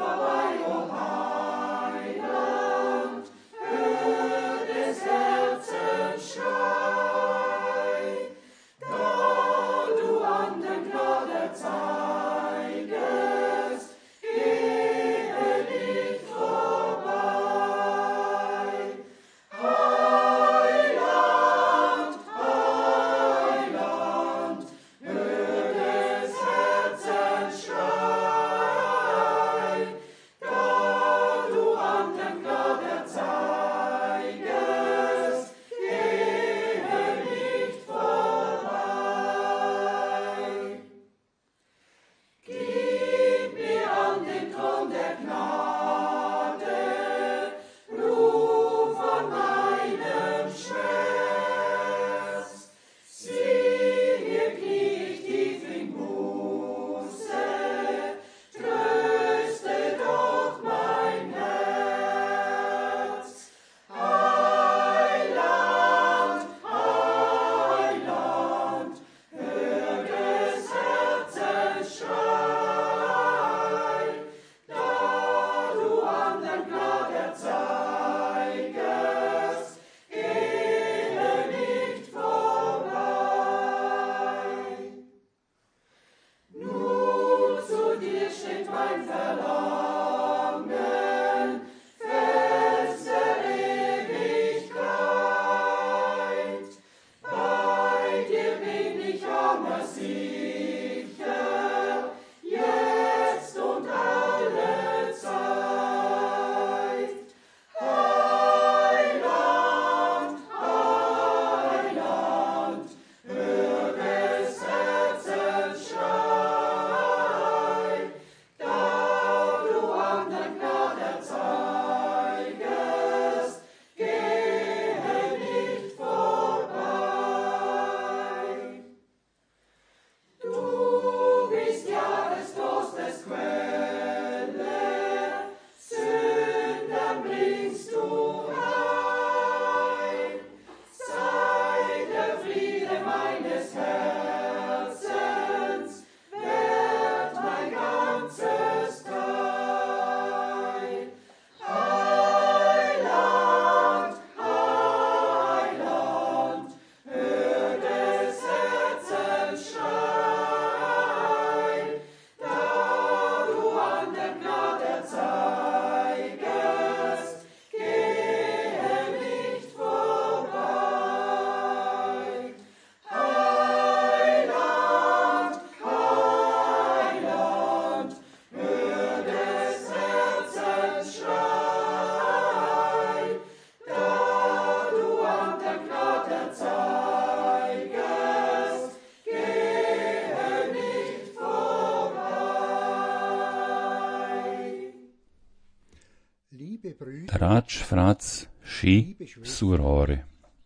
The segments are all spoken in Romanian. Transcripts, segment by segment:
Dragi frați și surori,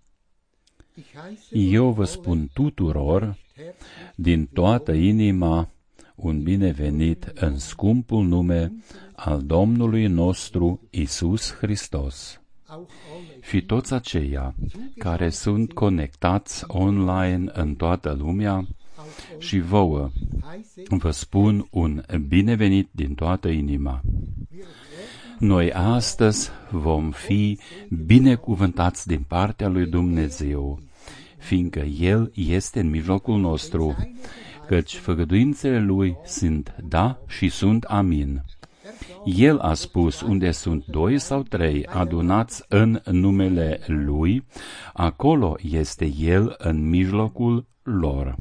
eu vă spun tuturor din toată inima un binevenit în scumpul nume al Domnului nostru Iisus Hristos. Și toți aceia care sunt conectați online în toată lumea, și vouă vă spun un binevenit din toată inima. Noi astăzi vom fi binecuvântați din partea lui Dumnezeu, fiindcă El este în mijlocul nostru, căci făgăduințele Lui sunt da și sunt amin. El a spus, unde sunt 2 sau 3 adunați în numele Lui, acolo este El în mijlocul lor.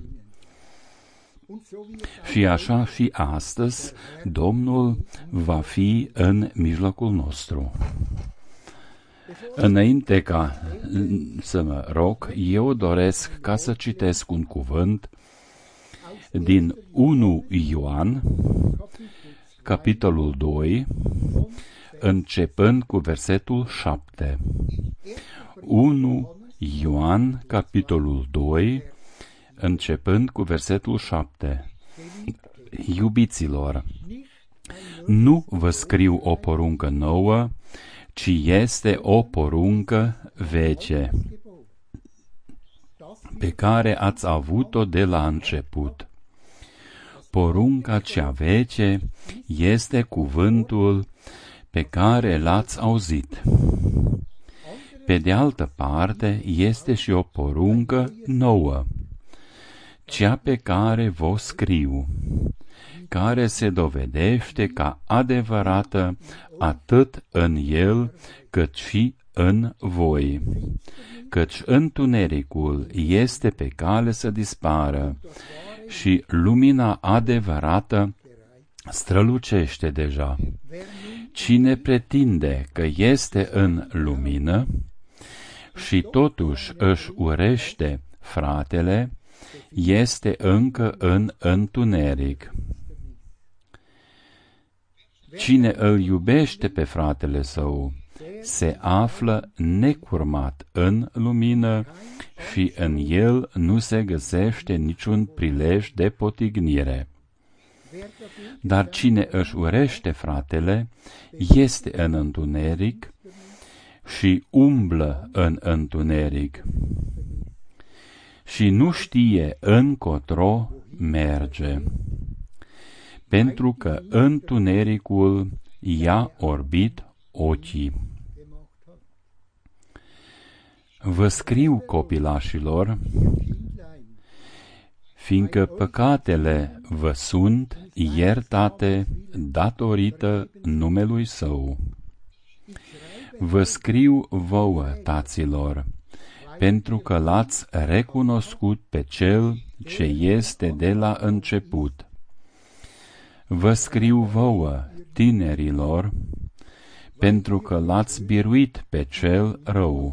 Și așa și astăzi, Domnul va fi în mijlocul nostru. Înainte ca să mă rog, eu doresc ca să citesc un cuvânt din 1 Ioan, capitolul 2, începând cu versetul 7. 1 Ioan, capitolul 2, începând cu versetul 7. Iubiților, nu vă scriu o poruncă nouă, ci este o poruncă veche, pe care ați avut-o de la început. porunca cea veche este cuvântul pe care l-ați auzit. Pe de altă parte, este și o poruncă nouă, cea pe care vă scriu, care se dovedește ca adevărată atât în el cât și în voi. Căci întunericul este pe cale să dispară și lumina adevărată strălucește deja. Cine pretinde că este în lumină și totuși își urește fratele, este încă în întuneric. Cine îl iubește pe fratele său se află necurmat în lumină și în el nu se găsește niciun prilej de potignire. Dar cine își urește fratele este în întuneric și umblă în întuneric și nu știe încotro merge, pentru că întunericul i-a orbit ochii. Vă scriu, copilașilor, fiindcă păcatele vă sunt iertate datorită numelui Său. Vă scriu vouă, taților, pentru că l-ați recunoscut pe Cel ce este de la început. Vă scriu vouă, tinerilor, pentru că l-ați biruit pe cel rău.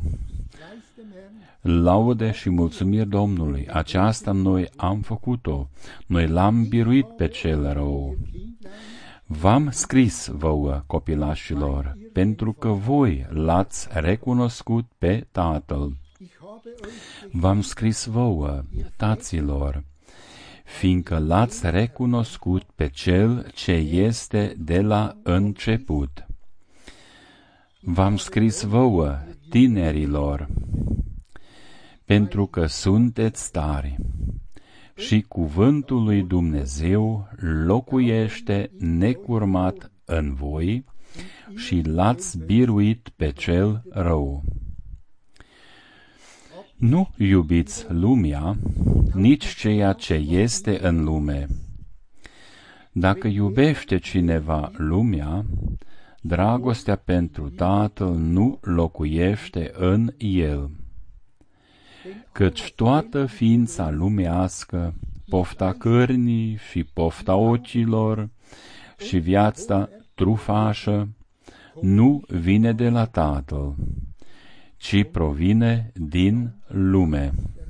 Laude și mulțumiri Domnului, aceasta noi am făcut-o, noi l-am biruit pe cel rău. V-am scris vouă, copilașilor, pentru că voi l-ați recunoscut pe Tatăl. V-am scris vouă, taților, fiindcă l-ați recunoscut pe Cel ce este de la început. V-am scris vouă, tinerilor, pentru că sunteți tari și cuvântul lui Dumnezeu locuiește necurmat în voi și l-ați biruit pe cel rău. Nu iubiți lumea, nici ceea ce este în lume. Dacă iubește cineva lumea, dragostea pentru Tatăl nu locuiește în el. Căci toată ființa lumească, pofta cărnii și pofta ochilor și viața trufașă, nu vine de la Tatăl, ci provine din lume.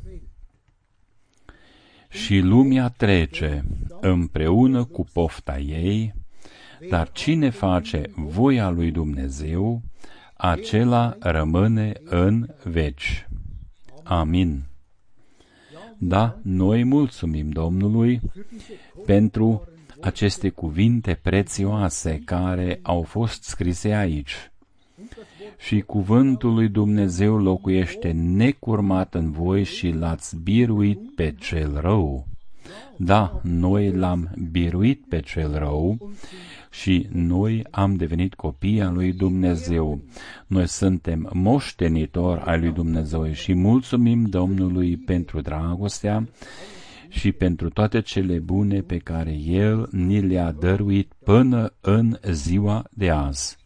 Și lumea trece împreună cu pofta ei, dar cine face voia lui Dumnezeu, acela rămâne în veci. Amin. Da, noi mulțumim Domnului pentru aceste cuvinte prețioase care au fost scrise aici. Și cuvântul lui Dumnezeu locuiește necurmat în voi și l-ați biruit pe cel rău. Da, noi l-am biruit pe cel rău și noi am devenit copii al lui Dumnezeu. Noi suntem moștenitori ai lui Dumnezeu și mulțumim Domnului pentru dragostea și pentru toate cele bune pe care El ni le-a dăruit până în ziua de azi.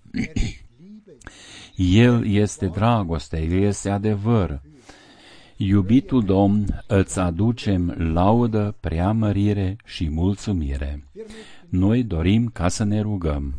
El este dragoste, El este adevăr. Iubitul Domn, îți aducem laudă, preamărire și mulțumire. Noi dorim ca să ne rugăm.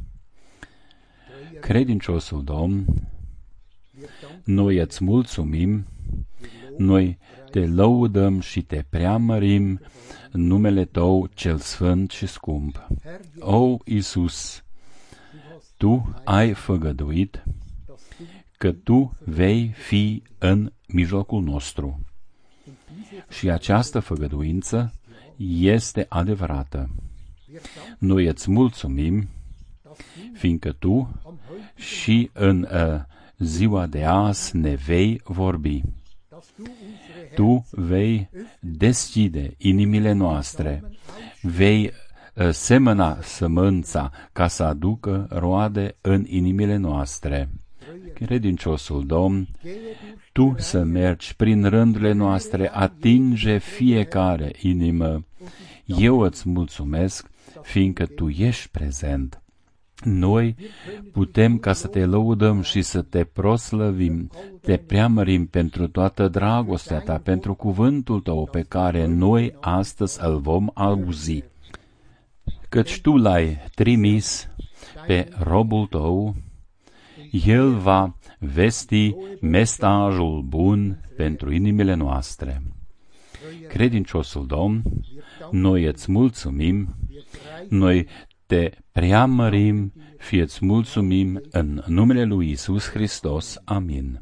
Credinciosul Domn, noi îți mulțumim, noi te lăudăm și te preamărim în numele Tău cel sfânt și scump. O, Iisus, Tu ai făgăduit că Tu vei fi în mijlocul nostru. Și această făgăduință este adevărată. Noi îți mulțumim, fiindcă Tu și în ziua de azi ne vei vorbi. Tu vei deschide inimile noastre, vei semăna sămânța ca să aducă roade în inimile noastre. Credinciosul Domn, Tu să mergi prin rândurile noastre, atinge fiecare inimă. Eu îți mulțumesc, fiindcă Tu ești prezent. Noi putem ca să Te lăudăm și să Te proslăvim, Te preamărim pentru toată dragostea Ta, pentru cuvântul Tău pe care noi astăzi îl vom auzi. Căci Tu L-ai trimis pe robul Tău, El va vesti mesajul bun pentru inimile noastre. Credinciosul Domn, noi îți mulțumim, noi Te preamărim, fie-ți mulțumim în numele lui Iisus Hristos. Amin.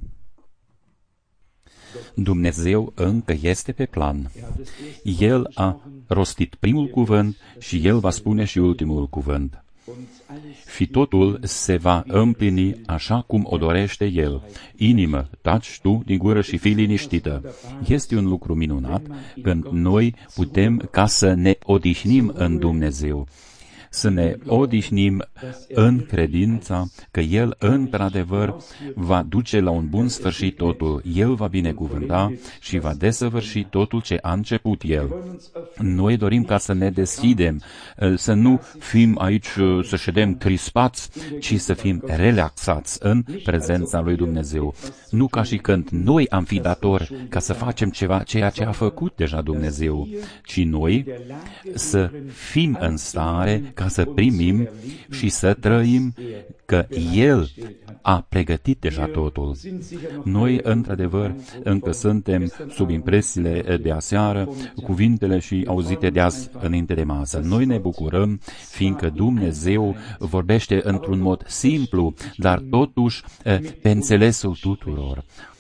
Dumnezeu încă este pe plan. El a rostit primul cuvânt și El va spune și ultimul cuvânt. Și totul se va împlini așa cum o dorește El. Inimă, taci tu din gură și fii liniștită. Este un lucru minunat când noi putem ca să ne odihnim în Dumnezeu, să ne odihnim în credința că El, într-adevăr, va duce la un bun sfârșit totul. El va binecuvânta și va desăvârși totul ce a început El. Noi dorim ca să ne deschidem, să nu fim aici, să ședem crispați, ci să fim relaxați în prezența lui Dumnezeu. Nu ca și când noi am fi datori ca să facem ceea ce a făcut deja Dumnezeu, ci noi să fim în stare ca să primim și să trăim că El a pregătit deja totul. Noi, într-adevăr, încă suntem sub impresiile de aseară, cuvintele și auzite de azi înainte de masă. Noi ne bucurăm, fiindcă Dumnezeu vorbește într-un mod simplu, dar totuși pe înțelesul tuturor.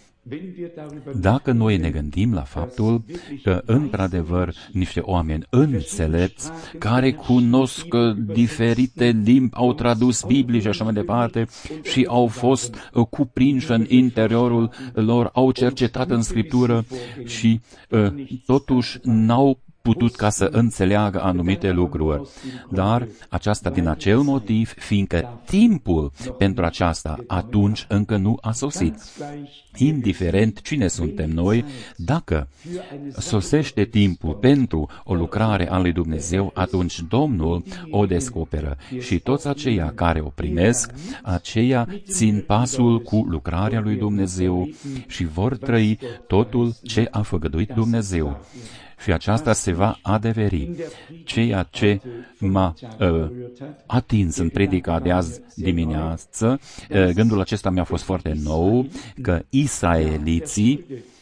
Dacă noi ne gândim la faptul că, într-adevăr, niște oameni înțelepți, care cunosc diferite limbi, au tradus Biblii și așa mai departe, și au fost cuprinși în interiorul lor, au cercetat în Scriptură și totuși n-au putut ca să înțeleagă anumite lucruri. Dar aceasta din acel motiv, fiindcă timpul pentru aceasta atunci încă nu a sosit. Indiferent cine suntem noi, dacă sosește timpul pentru o lucrare a lui Dumnezeu, atunci Domnul o descoperă și toți aceia care o primesc, aceia țin pasul cu lucrarea lui Dumnezeu și vor trăi totul ce a făgăduit Dumnezeu. Și aceasta se va adeveri. Ceea ce m-a atins în predica de azi dimineață, gândul acesta mi-a fost foarte nou, că israeliții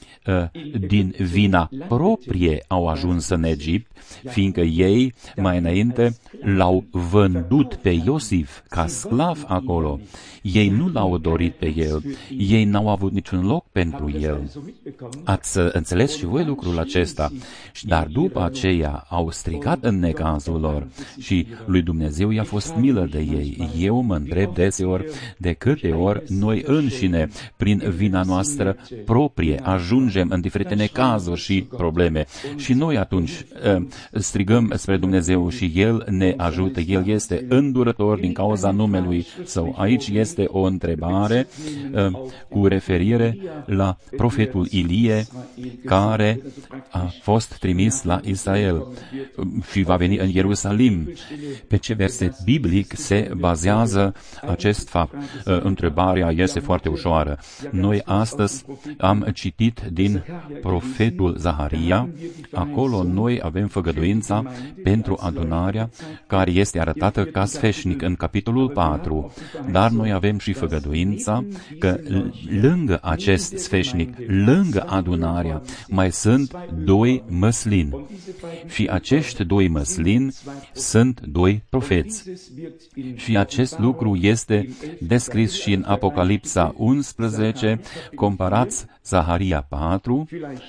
din vina proprie au ajuns în Egipt, fiindcă ei mai înainte l-au vândut pe Iosif ca sclav acolo. Ei nu l-au dorit pe el, ei n-au avut niciun loc pentru el. Ați înțeles și voi lucrul acesta, dar după aceea au strigat în necazul lor și lui Dumnezeu i-a fost milă de ei. Eu mă întreb deseori de câte ori noi înșine, prin vina noastră proprie, ajungem în diferite necazuri și probleme. Și noi atunci strigăm spre Dumnezeu și El ne ajută. El este îndurător din cauza numelui Său. Aici este o întrebare cu referire la profetul Ilie, care a fost trimis la Israel și va veni în Ierusalim. Pe ce verset biblic se bazează acest fapt? Întrebarea este foarte ușoară. Noi astăzi am citit din profetul Zaharia. Acolo noi avem făgăduința pentru adunarea care este arătată ca sfeșnic în capitolul 4. Dar noi avem și făgăduința că lângă acest sfeșnic, lângă adunarea, mai sunt doi măslini. Și acești doi măslini sunt doi profeți. Și acest lucru este descris și în Apocalipsa 11, comparați Zaharia 4,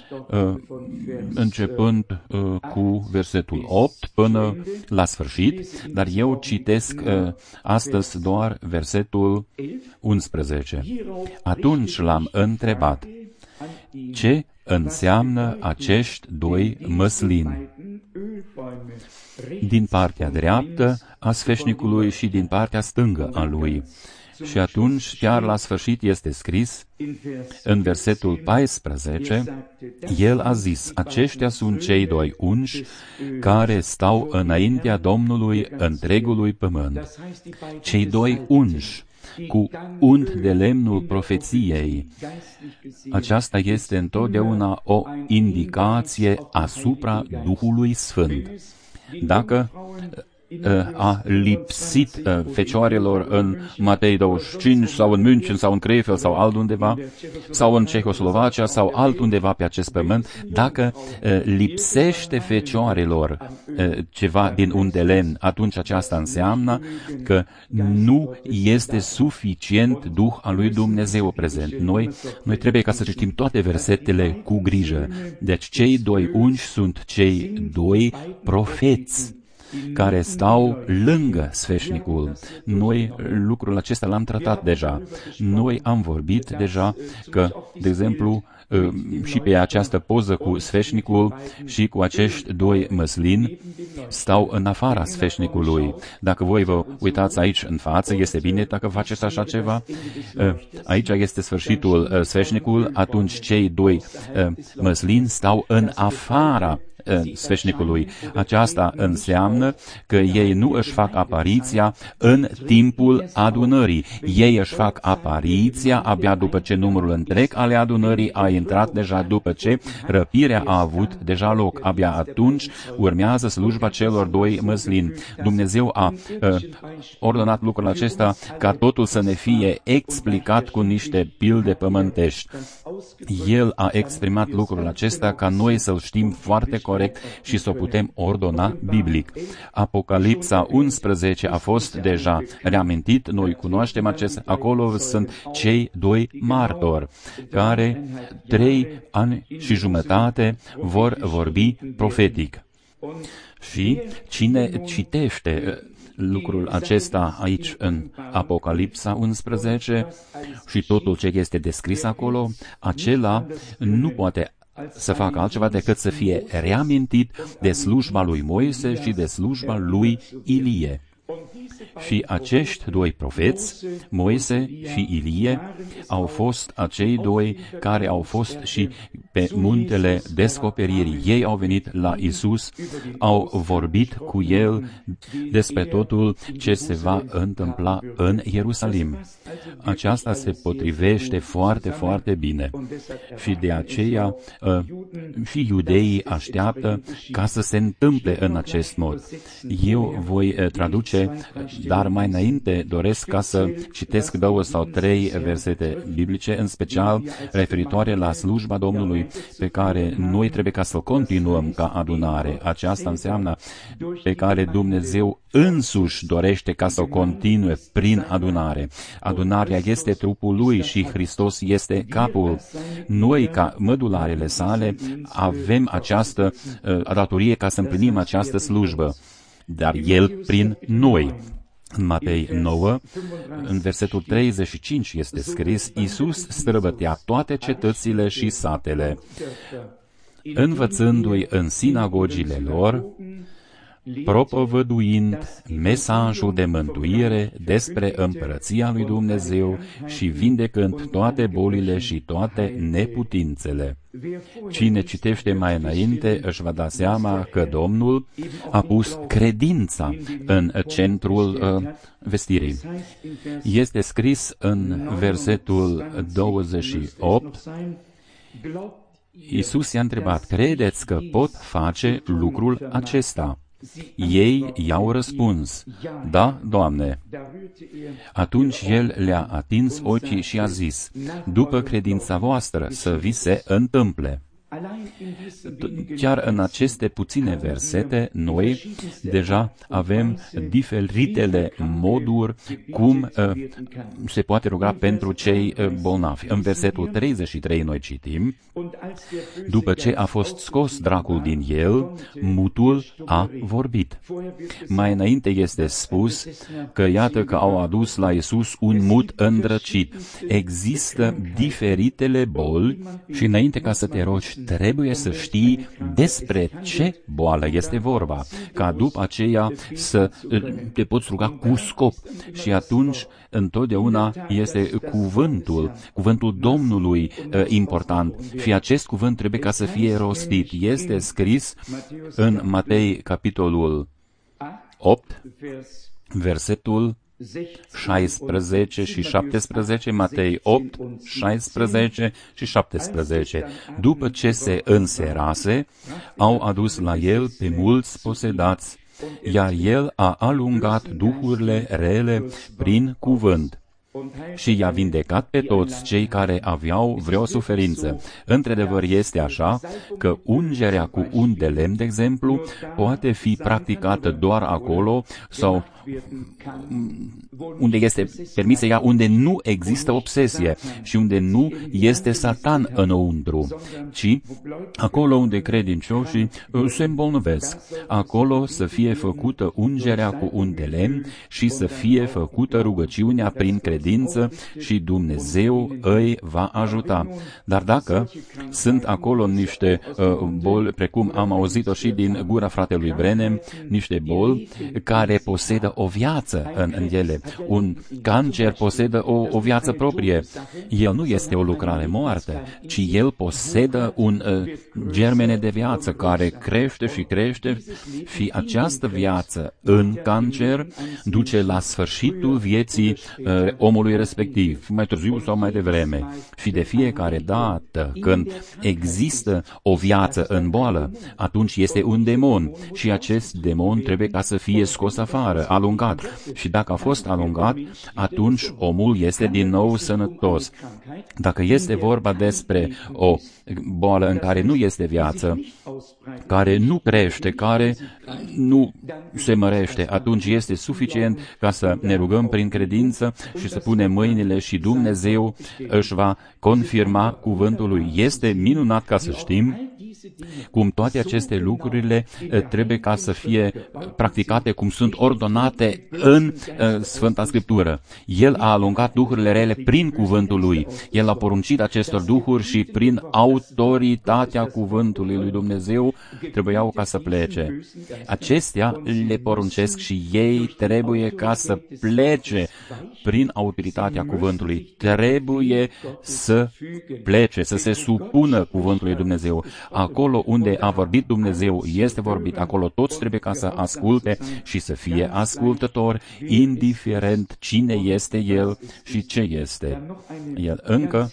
începând cu versetul 8 până la sfârșit, dar eu citesc astăzi doar versetul 11. Atunci l-am întrebat: ce înseamnă acești doi măslini, din partea dreaptă a sfeșnicului și din partea stângă a lui. Și atunci, chiar la sfârșit este scris, în versetul 14, el a zis, aceștia sunt cei doi unși care stau înaintea Domnului întregului pământ. Cei doi unși, cu unt de lemnul profeției. Aceasta este întotdeauna o indicație asupra Duhului Sfânt. Dacă a lipsit fecioarelor în Matei 25 sau în München sau în Krefeld sau altundeva sau în Cehoslovacia sau altundeva pe acest pământ, dacă lipsește fecioarelor ceva din un de lemn, atunci aceasta înseamnă că nu este suficient Duh al lui Dumnezeu prezent. Noi trebuie ca să citim toate versetele cu grijă. Deci cei doi unși sunt cei doi profeți care stau lângă sfeșnicul. Noi lucrul acesta l-am tratat deja. Noi am vorbit deja că, de exemplu, și pe această poză cu sfeșnicul și cu acești doi măslini stau în afara sfeșnicului. Dacă voi vă uitați aici în față, este bine dacă faceți așa ceva. Aici este sfârșitul sfeșnicul, atunci cei doi măslini stau în afara sfeșnicului. Aceasta înseamnă că ei nu își fac apariția în timpul adunării. Ei își fac apariția abia după ce numărul întreg ale adunării a intrat deja, după ce răpirea a avut deja loc. Abia atunci urmează slujba celor doi măslini. Dumnezeu a ordonat lucrul acesta ca totul să ne fie explicat cu niște pilde pământești. El a exprimat lucrul acesta ca noi să-l știm foarte corect și să o putem ordona biblic. Apocalipsa 11 a fost deja reamintit, noi cunoaștem acest, acolo sunt cei doi martori, care 3 ani și jumătate vor vorbi profetic. Și cine citește lucrul acesta aici în Apocalipsa 11 și totul ce este descris acolo, acela nu poate să facă altceva decât să fie reamintit de slujba lui Moise și de slujba lui Ilie. Și acești doi profeți, Moise și Ilie, au fost acei doi care au fost și pe muntele descoperirii. Ei au venit la Isus, au vorbit cu El despre totul ce se va întâmpla în Ierusalim. Aceasta se potrivește foarte, foarte bine. Și de aceea și iudeii așteaptă ca să se întâmple în acest mod. Eu voi traduce, dar mai înainte doresc ca să citesc 2 sau 3 versete biblice, în special referitoare la slujba Domnului, pe care noi trebuie ca să-l continuăm ca adunare. Aceasta înseamnă pe care Dumnezeu însuși dorește ca să o continue prin adunare. Adunarea este trupul Lui și Hristos este capul. Noi, ca mădularele sale, avem această datorie ca să împlinim această slujbă, dar El prin noi. În Matei 9, în versetul 35 este scris, Iisus străbătea toate cetățile și satele, învățându-i în sinagogile lor, propovăduind mesajul de mântuire despre împărăția lui Dumnezeu și vindecând toate bolile și toate neputințele. Cine citește mai înainte își va da seama că Domnul a pus credința în centrul vestirii. Este scris în versetul 28, Iisus i-a întrebat, credeți că pot face lucrul acesta? Ei i-au răspuns, da, Doamne. Atunci El le-a atins ochii și a zis, după credința voastră să vi se întâmple. Chiar în aceste puține versete, noi deja avem diferitele moduri cum se poate ruga pentru cei bolnavi. În versetul 33 noi citim: după ce a fost scos dracul din el, mutul a vorbit. Mai înainte este spus că iată că au adus la Iisus un mut îndrăcit. Există diferitele boli și înainte ca să te rogi, trebuie să știi despre ce boală este vorba, ca după aceea să te poți ruga cu scop. Și atunci, întotdeauna este cuvântul Domnului important. Și acest cuvânt trebuie ca să fie rostit. Este scris în Matei, capitolul 8, versetul 16 și 17, Matei 8, 16 și 17. După ce se înserase, au adus la el pe mulți posedați, iar el a alungat duhurile rele prin cuvânt și i-a vindecat pe toți cei care aveau vreo suferință. Într-adevăr este așa că ungerea cu un de lemn, de exemplu, poate fi practicată doar acolo sau unde este permisă ea, unde nu există obsesie și unde nu este Satan înăuntru, ci acolo unde credincioșii se îmbolnăvesc. Acolo să fie făcută ungerea cu un de lemn și să fie făcută rugăciunea prin credință și Dumnezeu îi va ajuta. Dar dacă sunt acolo niște boli, precum am auzit-o și din gura fratelui Brenem, niște boli care posedă o viață în ele. Un cancer posedă o viață proprie. El nu este o lucrare moartă, ci el posedă un germene de viață care crește și crește și această viață în cancer duce la sfârșitul vieții omului respectiv, mai târziu sau mai devreme. Și de fiecare dată când există o viață în boală, atunci este un demon și acest demon trebuie ca să fie scos afară, alungat. Și dacă a fost alungat, atunci omul este din nou sănătos. Dacă este vorba despre o boală în care nu este viață, care nu crește, care nu se mărește, atunci este suficient ca să ne rugăm prin credință și să punem mâinile și Dumnezeu își va confirma cuvântul lui. Este minunat ca să știm cum toate aceste lucrurile trebuie ca să fie practicate cum sunt ordonate în Sfânta Scriptură. El a alungat duhurile rele prin cuvântul lui. El a poruncit acestor duhuri și prin autoritatea cuvântului lui Dumnezeu trebuiau ca să plece. Acestea le poruncesc și ei trebuie ca să plece prin autoritatea cuvântului. Trebuie să plece, să se supună cuvântului lui Dumnezeu. Acolo unde a vorbit Dumnezeu, este vorbit. Acolo toți trebuie ca să asculte și să fie ascultători, indiferent cine este El și ce este El. Încă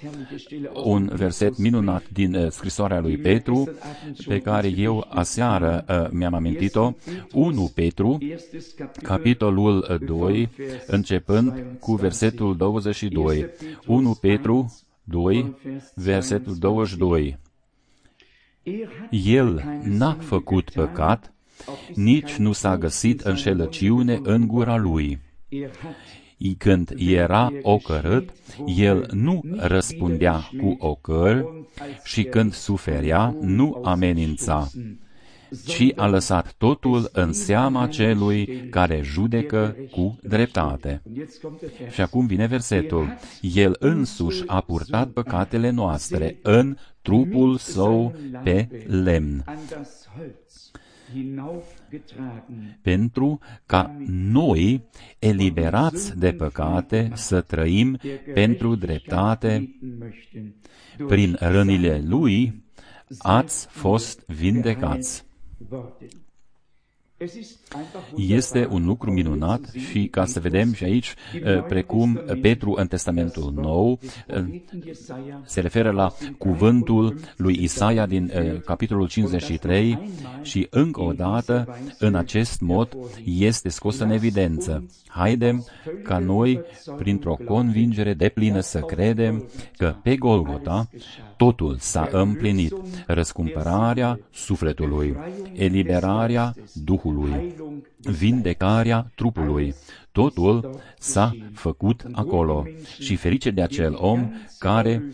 un verset minunat din scrisoarea lui Petru, pe care eu aseară mi-am amintit-o, 1 Petru, capitolul 2, începând cu versetul 22. 1 Petru 2, versetul 22. El n-a făcut păcat, nici nu s-a găsit înșelăciune în gura lui. Când era ocărât, el nu răspundea cu ocări și când suferea, nu amenința, ci a lăsat totul în seama celui care judecă cu dreptate. Și acum vine versetul. El însuși a purtat păcatele noastre în trupul său pe lemn, pentru ca noi, eliberați de păcate, să trăim pentru dreptate. Prin rănile lui ați fost vindecați. Este un lucru minunat și ca să vedem și aici, precum Petru în Testamentul Nou se referă la cuvântul lui Isaia din capitolul 53 și încă o dată în acest mod este scos în evidență. Haidem ca noi, printr-o convingere deplină, să credem că pe Golgota totul s-a împlinit. Răscumpărarea sufletului, eliberarea Duhului, vindecarea trupului. Totul s-a făcut acolo. Și ferice de acel om care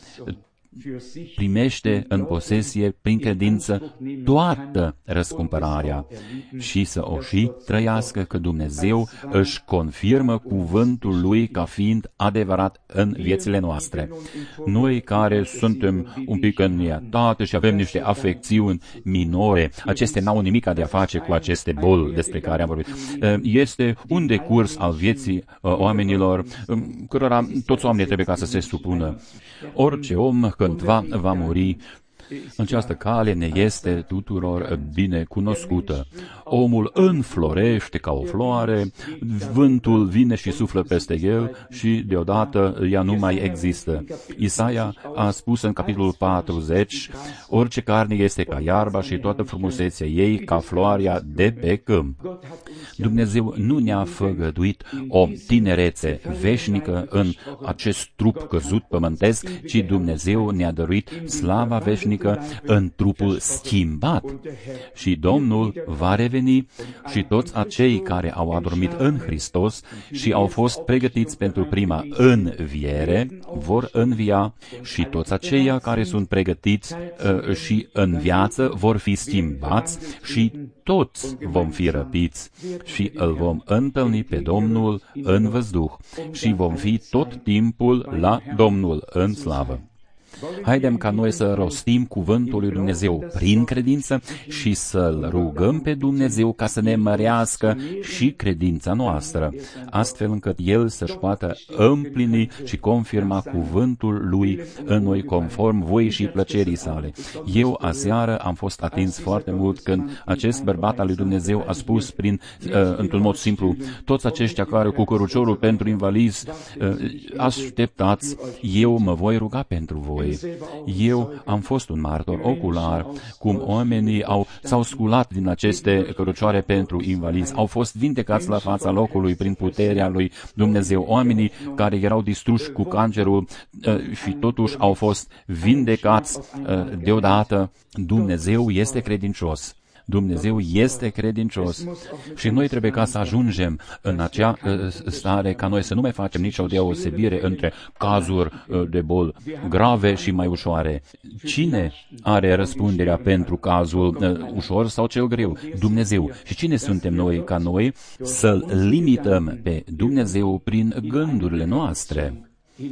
primește în posesie prin credință toată răscumpărarea și să o și trăiască, că Dumnezeu își confirmă cuvântul Lui ca fiind adevărat în viețile noastre. Noi care suntem un pic în nietate și avem niște afecțiuni minore, acestea n-au nimic de a face cu aceste boli despre care am vorbit. Este un decurs al vieții oamenilor, cărora toți oamenii trebuie ca să se supună. Orice om cândva va muri. Această cale ne este tuturor bine cunoscută. Omul înflorește ca o floare, vântul vine și suflă peste el și deodată ea nu mai există. Isaia a spus în capitolul 40, orice carne este ca iarba și toată frumusețea ei ca floarea de pe câmp. Dumnezeu nu ne-a făgăduit o tinerețe veșnică în acest trup căzut pământesc, ci Dumnezeu ne-a dăruit slava veșnică în trupul schimbat. Și Domnul va reveni și toți acei care au adormit în Hristos și au fost pregătiți pentru prima înviere vor învia și toți aceia care sunt pregătiți și în viață vor fi schimbați și toți vom fi răpiți și îl vom întâlni pe Domnul în văzduh și vom fi tot timpul la Domnul în slavă. Haidem ca noi să rostim cuvântul lui Dumnezeu prin credință și să-L rugăm pe Dumnezeu ca să ne mărească și credința noastră, astfel încât El să-și poată împlini și confirma cuvântul Lui în noi conform voii și plăcerii sale. Eu aseară am fost atins foarte mult când acest bărbat al lui Dumnezeu a spus într-un mod simplu, toți aceștia care cu căruciorul pentru invalizi așteptați, eu mă voi ruga pentru voi. Eu am fost un martor ocular, cum oamenii s-au sculat din aceste cărucioare pentru invalizi, au fost vindecați la fața locului prin puterea lui Dumnezeu. Oamenii care erau distruși cu cancerul și totuși au fost vindecați deodată. Dumnezeu este credincios. Dumnezeu este credincios și noi trebuie ca să ajungem în acea stare ca noi să nu mai facem nicio deosebire între cazuri de boli grave și mai ușoare. Cine are răspunderea pentru cazul ușor sau cel greu? Dumnezeu. Și cine suntem noi ca noi să-L limităm pe Dumnezeu prin gândurile noastre?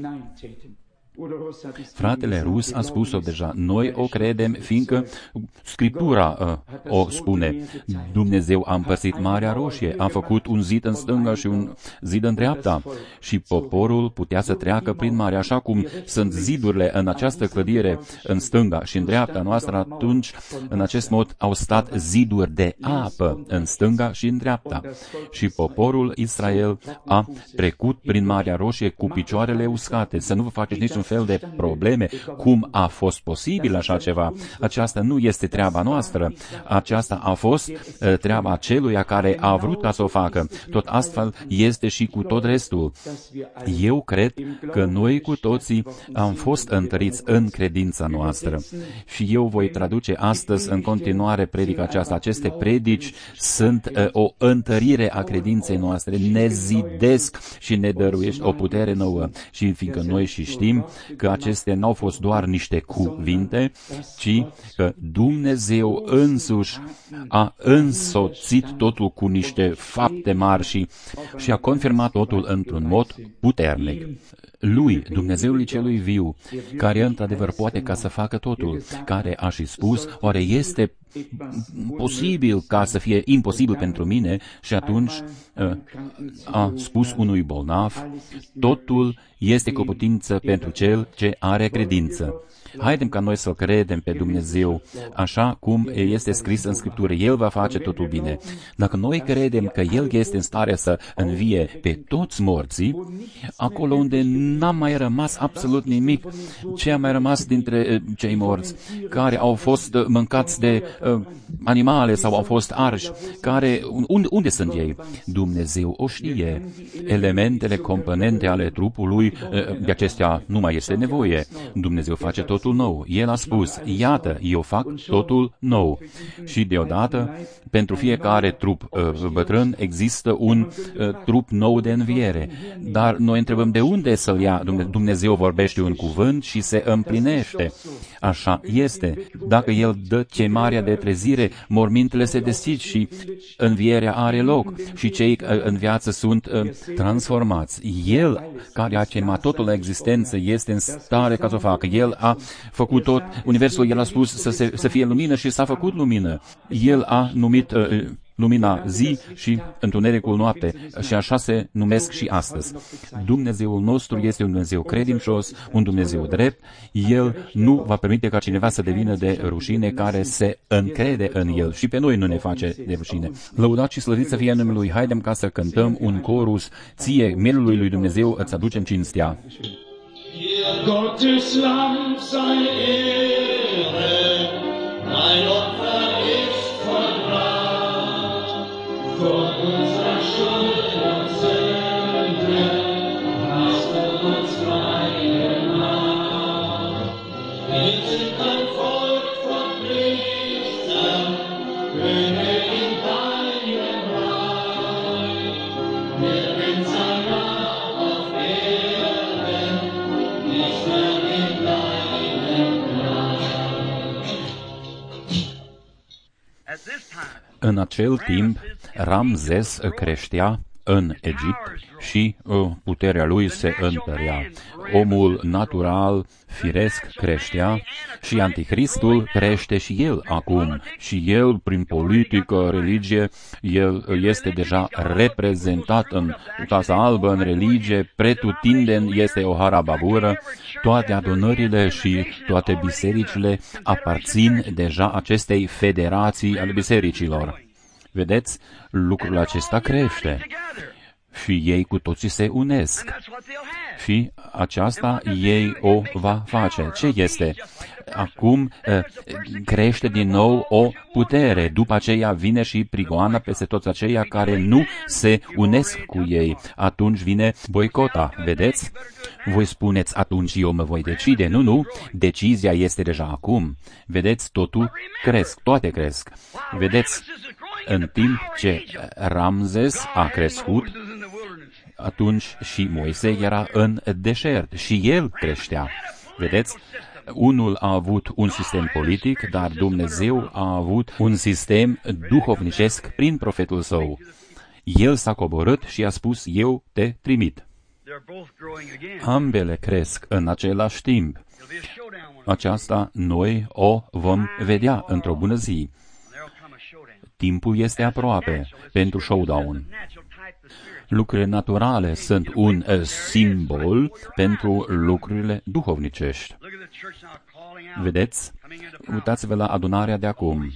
Fratele Rus a spus-o deja, noi o credem, fiindcă Scriptura o spune. Dumnezeu a împărțit Marea Roșie, a făcut un zid în stânga și un zid în dreapta și poporul putea să treacă prin mare, așa cum sunt zidurile în această clădire în stânga și în dreapta noastră, atunci în acest mod au stat ziduri de apă în stânga și în dreapta. Și poporul Israel a trecut prin Marea Roșie cu picioarele uscate. Să nu vă faceți niciun fel de probleme. Cum a fost posibil așa ceva? Aceasta nu este treaba noastră. Aceasta a fost treaba aceluia care a vrut ca să o facă. Tot astfel este și cu tot restul. Eu cred că noi cu toții am fost întăriți în credința noastră. Și eu voi traduce astăzi în continuare predica aceasta. Aceste predici sunt o întărire a credinței noastre. Ne zidesc și ne dăruiește o putere nouă. Și fiindcă noi și știm că acestea n-au fost doar niște cuvinte, ci că Dumnezeu însuși a însoțit totul cu niște fapte mari și a confirmat totul într-un mod puternic. Lui, Dumnezeului celui viu, care într-adevăr poate ca să facă totul, care a și spus, oare este posibil ca să fie imposibil pentru mine? Și atunci a spus unui bolnav, totul este cu putință pentru cel ce are credință. Haidem ca noi să credem pe Dumnezeu, așa cum este scris în Scriptură. El va face totul bine. Dacă noi credem că El este în stare să învie pe toți morții, acolo unde n-a mai rămas absolut nimic, ce a mai rămas dintre cei morți, care au fost mâncați de animale sau au fost arși, unde sunt ei? Dumnezeu o știe. Elementele, componente ale trupului, de acestea nu mai este nevoie. Dumnezeu face totul nou. El a spus, iată, eu fac totul nou. Și deodată, pentru fiecare trup bătrân, există un trup nou de înviere. Dar noi întrebăm de unde să-l ia. Dumnezeu vorbește un cuvânt și se împlinește. Așa este. Dacă El dă chemarea de trezire, mormintele se deschid și învierea are loc și cei în viață sunt transformați. El, care a chemat totul la existență, este în stare ca să o facă. El a făcut tot universul, El a spus să fie lumină și s-a făcut lumină. El a numit lumina zi și întunericul noapte și așa se numesc și astăzi. Dumnezeul nostru este un Dumnezeu credincios, un Dumnezeu drept. El nu va permite ca cineva să devină de rușine care se încrede în El și pe noi nu ne face de rușine. Lăudat și slăvit să fie numele Lui. Haidem ca să cântăm un chorus. Ție, mielului lui Dumnezeu, îți aducem cinstea. Gottes Lamm sei Ehre, mein Opfer ist vollbracht, vor unserer Schuld und Sünde hast du uns frei gemacht. Wir sind ein Volk von Priestern, Könige in deinem Reich. Wir sind sein Name auf Erden, nicht mehr in deinem Reich. În acel timp, Ramzes creștea în Egipt și puterea lui se întărea. Omul natural, firesc, creștea și Anticristul crește și el acum. Și el, prin politică, religie, el este deja reprezentat în Casa Albă, în religie, pretutindeni este o harababură. Toate adunările și toate bisericile aparțin deja acestei federații ale bisericilor. Vedeți, lucrul acesta crește și ei cu toții se unesc și aceasta ei o va face. Ce este? Acum crește din nou o putere. După aceea vine și prigoana peste toți aceia care nu se unesc cu ei. Atunci vine boicota. Vedeți? Voi spuneți, atunci eu mă voi decide. Nu. Decizia este deja acum. Vedeți, totul cresc, toate cresc. Vedeți, în timp ce Ramzes a crescut, atunci și Moise era în deșert și el creștea. Vedeți? Unul a avut un sistem politic, dar Dumnezeu a avut un sistem duhovnicesc prin profetul său. El s-a coborât și a spus, eu te trimit. Ambele cresc în același timp. Aceasta noi o vom vedea într-o bună zi. Timpul este aproape pentru showdown. Lucrurile naturale sunt un simbol pentru lucrurile duhovnicești. Vedeți? Uitați-vă la adunarea de acum.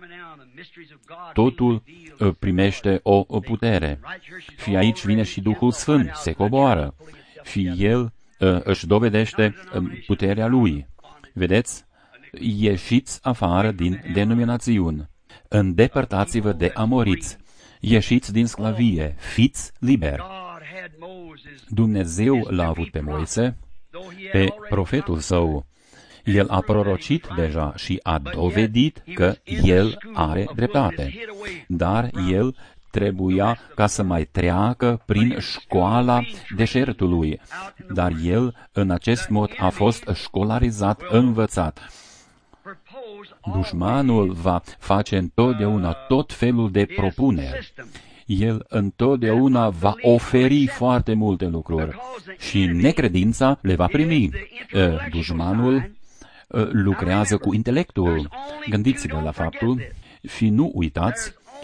Totul primește o putere. Și aici vine și Duhul Sfânt, se coboară. Și El își dovedește puterea Lui. Vedeți? Ieșiți afară din denominațiuni. Îndepărtați-vă de amoriți. Ieșiți din sclavie, fiți liberi. Dumnezeu l-a avut pe Moise, pe profetul său. El a prorocit deja și a dovedit că el are dreptate. Dar el trebuia ca să mai treacă prin școala deșertului. Dar el, în acest mod, a fost școlarizat, învățat. Dușmanul va face întotdeauna tot felul de propuneri. El întotdeauna va oferi foarte multe lucruri și necredința le va primi. Dușmanul lucrează cu intelectul. Gândiți-vă la faptul și nu uitați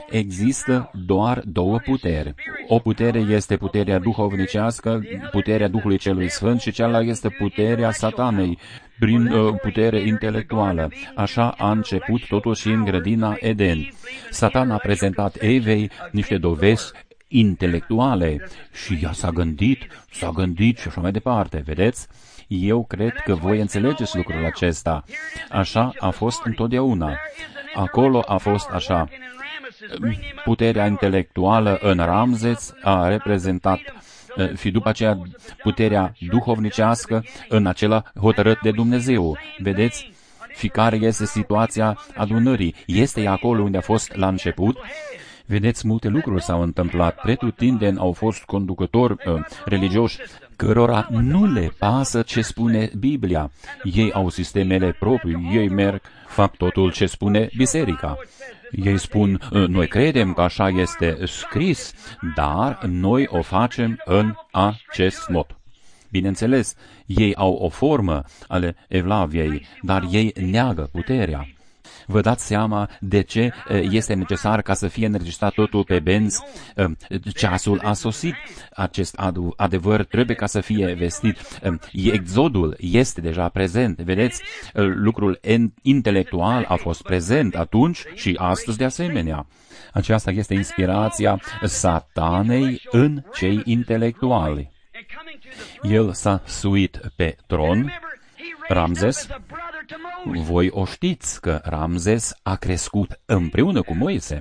există doar două puteri. O putere este puterea duhovnicească, puterea Duhului Celui Sfânt, și cealaltă este puterea Satanei, prin putere intelectuală. Așa a început totul și în grădina Eden. Satan a prezentat Evei niște dovezi intelectuale și ea s-a gândit și așa mai departe. Vedeți? Eu cred că voi înțelegeți lucrul acesta. Așa a fost întotdeauna. Acolo a fost așa. Puterea intelectuală în Ramses a reprezentat și după aceea puterea duhovnicească în acela hotărât de Dumnezeu. Vedeți? Care este situația adunării? Este acolo unde a fost la început? Vedeți, multe lucruri s-au întâmplat. Pretutindeni au fost conducători religioși cărora nu le pasă ce spune Biblia. Ei au sistemele proprii, ei merg, fac totul ce spune biserica. Ei spun, noi credem că așa este scris, dar noi o facem în acest mod. Bineînțeles, ei au o formă ale Evlaviei, dar ei neagă puterea. Vă dați seama de ce este necesar ca să fie înregistrat totul pe benzi? Ceasul a sosit. Acest adevăr trebuie ca să fie vestit. Exodul este deja prezent. Vedeți, lucrul intelectual a fost prezent atunci și astăzi de asemenea. Aceasta este inspirația Satanei în cei intelectuali. El s-a suit pe tron, Ramses. Voi o știți că Ramses a crescut împreună cu Moise.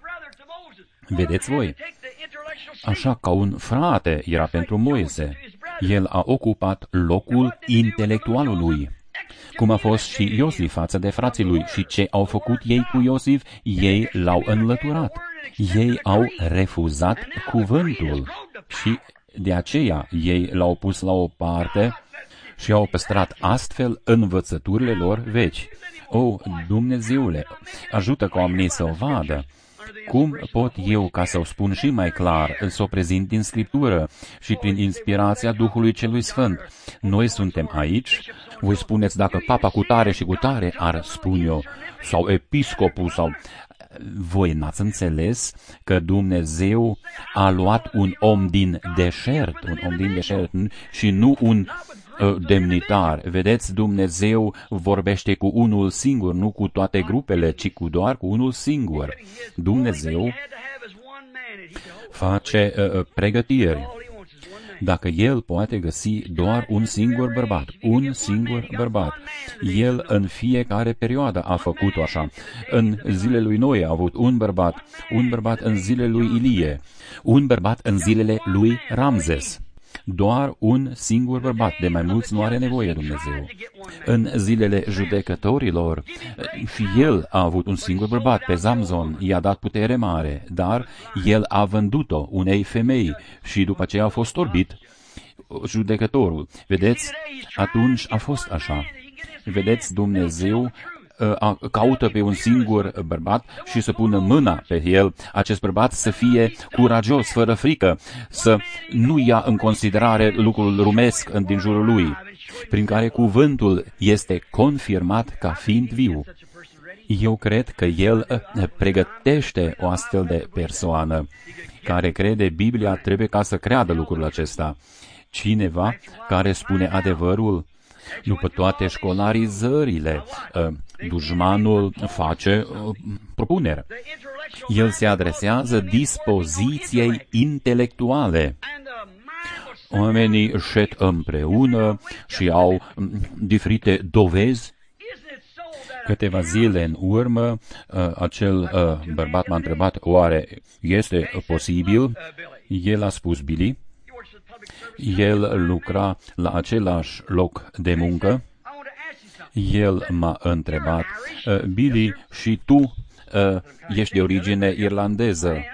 Vedeți voi? Așa ca un frate era pentru Moise. El a ocupat locul intelectualului. Cum a fost și Iosif față de frații lui. Și ce au făcut ei cu Iosif? Ei l-au înlăturat. Ei au refuzat cuvântul. Și de aceea ei l-au pus la o parte și au păstrat astfel învățăturile lor vechi. O, Dumnezeule, ajută ca oamenii să o vadă. Cum pot eu, ca să o spun și mai clar, să o prezint din Scriptură și prin inspirația Duhului Celui Sfânt? Noi suntem aici, voi spuneți dacă papa cu tare și cu tare ar spune eu, sau episcopul, sau... Voi n-ați înțeles că Dumnezeu a luat un om din deșert, și nu un demnitar. Vedeți, Dumnezeu vorbește cu unul singur, nu cu toate grupele, ci doar cu unul singur. Dumnezeu face pregătiri. Dacă El poate găsi doar un singur bărbat, El în fiecare perioadă a făcut-o așa. În zilele lui Noe a avut un bărbat în zilele lui Ilie, un bărbat în zilele lui Ramses. Doar un singur bărbat, de mai mulți nu are nevoie Dumnezeu. În zilele judecătorilor, și el a avut un singur bărbat, pe Samson, i-a dat putere mare, dar el a vândut-o unei femei și după aceea a fost orbit judecătorul. Vedeți, atunci a fost așa. Vedeți, Dumnezeu caută pe un singur bărbat și să pună mâna pe el, acest bărbat să fie curagios, fără frică, să nu ia în considerare lucrul rumesc din jurul lui, prin care cuvântul este confirmat ca fiind viu. Eu cred că el pregătește o astfel de persoană care crede Biblia, trebuie ca să creadă lucrul acesta. Cineva care spune adevărul, după toate școlarizările, dușmanul face propuneri. El se adresează dispoziției intelectuale. Oamenii șed împreună și au diferite dovezi. Câteva zile în urmă, acel bărbat m-a întrebat, oare este posibil? El a spus, Billy, el lucra la același loc de muncă. El m-a întrebat, Billy, și tu ești de origine irlandeză.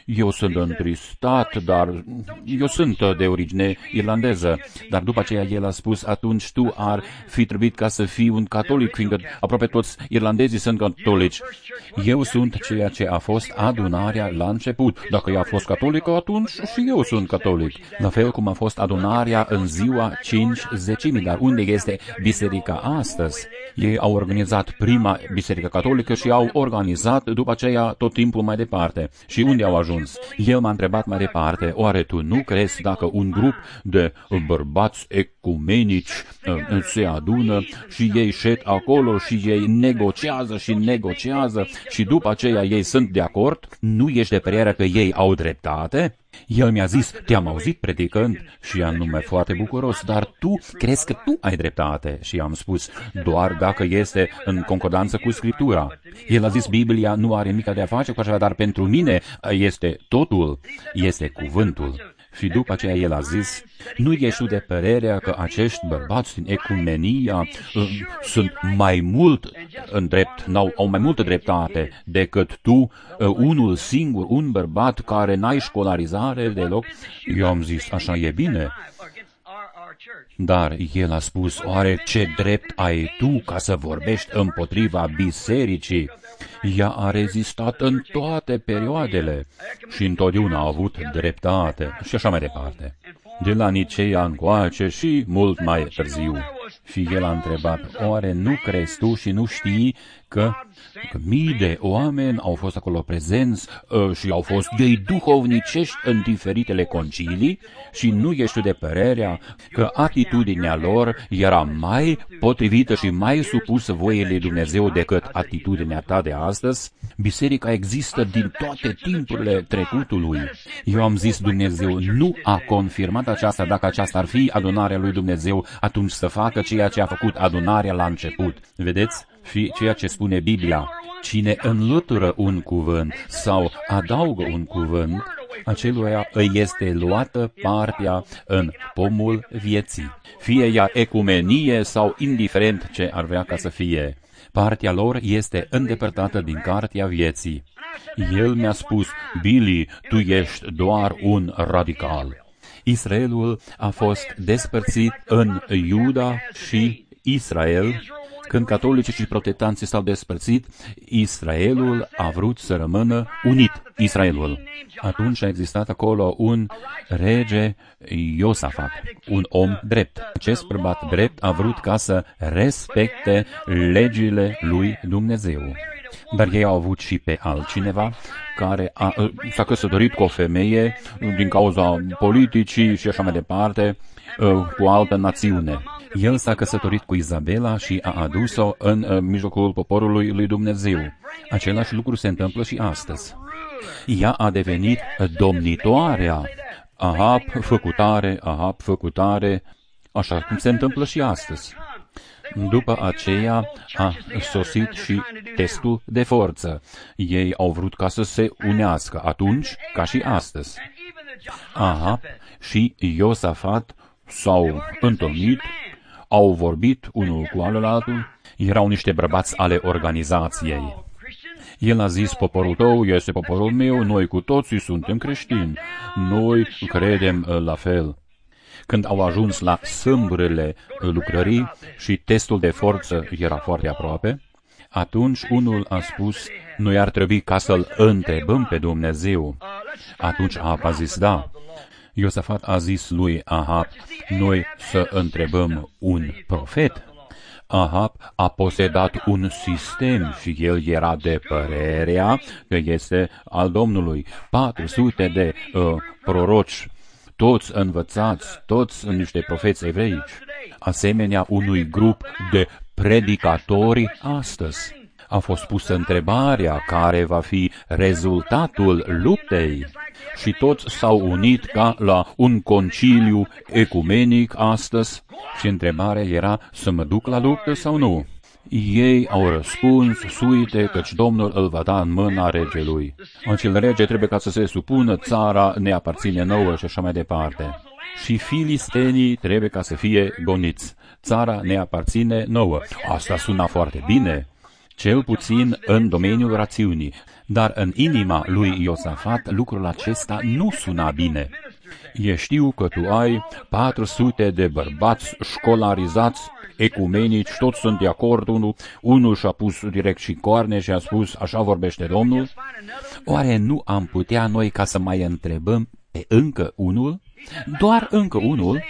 eu sunt întristat, dar eu sunt de origine irlandeză. Dar după aceea el a spus, atunci tu ar fi trebuit ca să fii un catolic, fiindcă aproape toți irlandezii sunt catolici. Eu sunt ceea ce a fost adunarea la început. Dacă ea a fost catolică, atunci și eu sunt catolic. La fel cum a fost adunarea în ziua 5/10. Dar unde este biserica astăzi? Ei au organizat prima biserică catolică și au organizat după aceea tot timpul mai departe. Și unde au ajuns? El m-a întrebat mai departe, oare tu nu crezi dacă un grup de bărbați ecumenici se adună și ei șed acolo și ei negociază și după aceea ei sunt de acord? Nu ești de părere că ei au dreptate? El mi-a zis, te-am auzit predicând și anume foarte bucuros, dar tu crezi că tu ai dreptate? Și am spus, doar dacă este în concordanță cu Scriptura. El a zis, Biblia nu are nimic de a face cu așa, dar pentru mine este totul, este cuvântul. Și după aceea el a zis, nu ești tu de părerea că acești bărbați din ecumenia sunt mai mult în drept, au mai multă dreptate decât tu, unul singur, un bărbat care n-ai școlarizare deloc? Eu am zis, așa e bine. Dar el a spus, oare ce drept ai tu ca să vorbești împotriva bisericii? Ea a rezistat în toate perioadele și întotdeauna a avut dreptate și așa mai departe. De la Nicea încoace și mult mai târziu. Și el a întrebat, oare nu crezi tu și nu știi că mii de oameni au fost acolo prezenți și au fost ei duhovnicești în diferitele concilii și nu ești tu de părerea că atitudinea lor era mai potrivită și mai supusă voiei lui Dumnezeu decât atitudinea ta de astăzi? Biserica există din toate timpurile trecutului. Eu am zis, Dumnezeu nu a confirmat aceasta. Dacă aceasta ar fi adunarea lui Dumnezeu, atunci să facă ceea ce a făcut adunarea la început. Vedeți? Și ceea ce spune Biblia, cine înlătură un cuvânt sau adaugă un cuvânt, aceluia îi este luată partea în pomul vieții. Fie ea ecumenie sau indiferent ce ar vrea ca să fie, partea lor este îndepărtată din cartea vieții. El mi-a spus, Billy, tu ești doar un radical. Israelul a fost despărțit în Iuda și Israel. Când catolicii și protestanții s-au despărțit, Israelul a vrut să rămână unit, Israelul. Atunci a existat acolo un rege Iosafat, un om drept. Acest bărbat drept a vrut ca să respecte legile lui Dumnezeu. Dar ei au avut și pe altcineva care s-a căsătorit cu o femeie din cauza politicii și așa mai departe, cu o altă națiune. El s-a căsătorit cu Izabela și a adus-o în mijlocul poporului lui Dumnezeu. Același lucru se întâmplă și astăzi. Ea a devenit domnitoarea. Ahab făcutare, așa cum se întâmplă și astăzi. După aceea a sosit și testul de forță. Ei au vrut ca să se unească atunci ca și astăzi. Ahab și Iosafat s-au întâlnit, au vorbit unul cu altul, erau niște bărbați ale organizației. El a zis, poporul tău este poporul meu, noi cu toții suntem creștini, noi credem la fel. Când au ajuns la sâmburile lucrării și testul de forță era foarte aproape, atunci unul a spus, noi ar trebui ca să-L întrebăm pe Dumnezeu. Atunci Ahab a zis, da. Iosafat a zis lui Ahab, noi să întrebăm un profet. Ahab a posedat un sistem și el era de părerea că este al Domnului. 400 de proroci, toți învățați, toți niște profeți evreici, asemenea unui grup de predicatori astăzi. A fost pusă întrebarea care va fi rezultatul luptei și toți s-au unit ca la un conciliu ecumenic astăzi și întrebarea era să mă duc la luptă sau nu. Ei au răspuns, suite, căci Domnul îl va da în mâna regelui. Acel rege trebuie ca să se supună, țara ne aparține nouă și așa mai departe. Și filistenii trebuie ca să fie goniți. Țara ne aparține nouă. Asta sună foarte bine. cel puțin în domeniul rațiunii. Dar în inima lui Iosafat lucrul acesta nu suna bine. E știu că tu ai 400 de bărbați școlarizați, ecumenici, toți sunt de acord, unul și-a pus direct și coarne și a spus, așa vorbește Domnul. Oare nu am putea noi ca să mai întrebăm pe încă unul? Doar încă unul?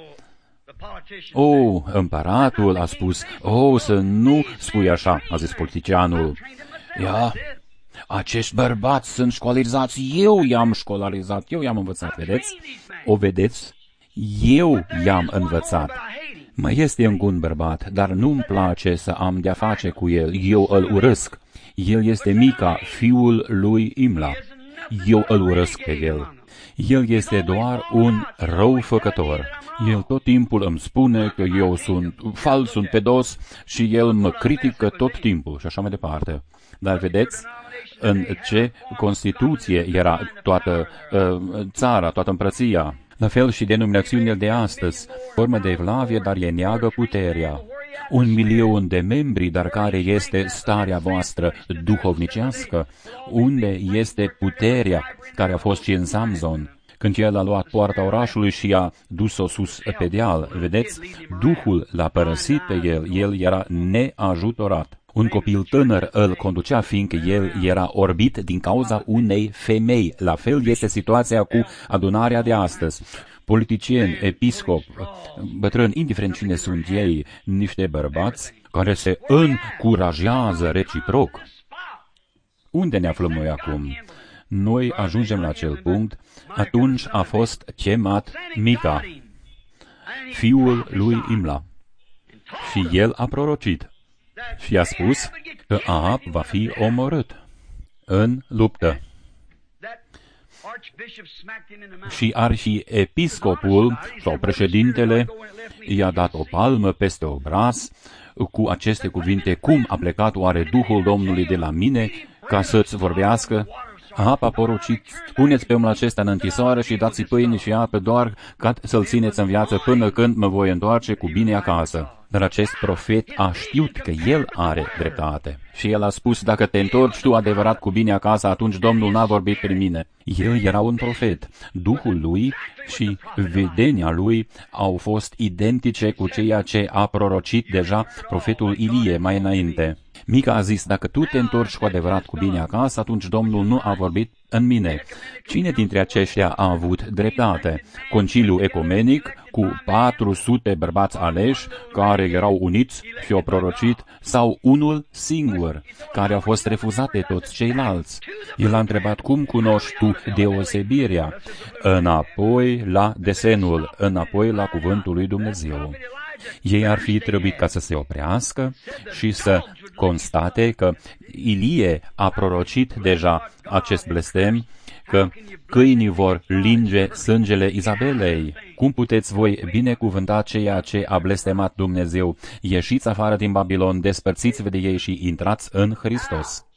Împăratul a spus, să nu spui așa, a zis politicianul. Ia, acești bărbați sunt școlarizați, eu i-am școlarizat, eu i-am învățat, vedeți? O vedeți? Eu i-am învățat. Mai este încă un bărbat, dar nu-mi place să am de-a face cu el, eu îl urăsc. El este Mica, fiul lui Imla. Eu îl urăsc pe el. El este doar un răufăcător. El tot timpul îmi spune că eu sunt fals, sunt pedos și el mă critică tot timpul și așa mai departe. Dar vedeți în ce Constituție era toată țara, toată împărăția. La fel și denominațiunile de astăzi, formă de evlavie, dar ei neagă puterea. 1 milion de membri, dar care este starea voastră duhovnicească? Unde este puterea care a fost și în Samson? Când el a luat poarta orașului și a dus-o sus pe deal, vedeți, Duhul l-a părăsit pe el era neajutorat. Un copil tânăr îl conducea fiindcă el era orbit din cauza unei femei. La fel este situația cu adunarea de astăzi. Politicieni, episcop, bătrâni, indiferent cine sunt ei, niște bărbați care se încurajează reciproc. Unde ne aflăm noi acum? Noi ajungem la acel punct, atunci a fost chemat Mica, fiul lui Imla. Și el a prorocit și a spus că Ahab va fi omorât în luptă. Și arhiepiscopul sau președintele i-a dat o palmă peste obraz cu aceste cuvinte: cum a plecat oare Duhul Domnului de la mine ca să-ți vorbească? Ahab a poruncit: puneți pe omul acesta în închisoare și dați-i pâine și apă doar ca să-l țineți în viață până când mă voi întoarce cu bine acasă. Dar acest profet a știut că el are dreptate. Și el a spus: dacă te întorci tu adevărat cu bine acasă, atunci Domnul n-a vorbit prin mine. El era un profet. Duhul lui și vedenia lui au fost identice cu ceea ce a prorocit deja profetul Ilie mai înainte. Mica a zis: dacă tu te întorci cu adevărat cu bine acasă, atunci Domnul nu a vorbit în mine. Cine dintre aceștia a avut dreptate? Conciliul ecumenic cu 400 bărbați aleși care erau uniți și au prorocit, sau unul singur care a fost refuzat de toți ceilalți? El a întrebat: cum cunoști tu deosebirea? Înapoi la desenul, înapoi la cuvântul lui Dumnezeu. Ei ar fi trebuit ca să se oprească și să constate că Ilie a prorocit deja acest blestem, că câinii vor linge sângele Izabelei. Cum puteți voi binecuvânta ceea ce a blestemat Dumnezeu? Ieșiți afară din Babilon, despărțiți-vă de ei și intrați în Hristos.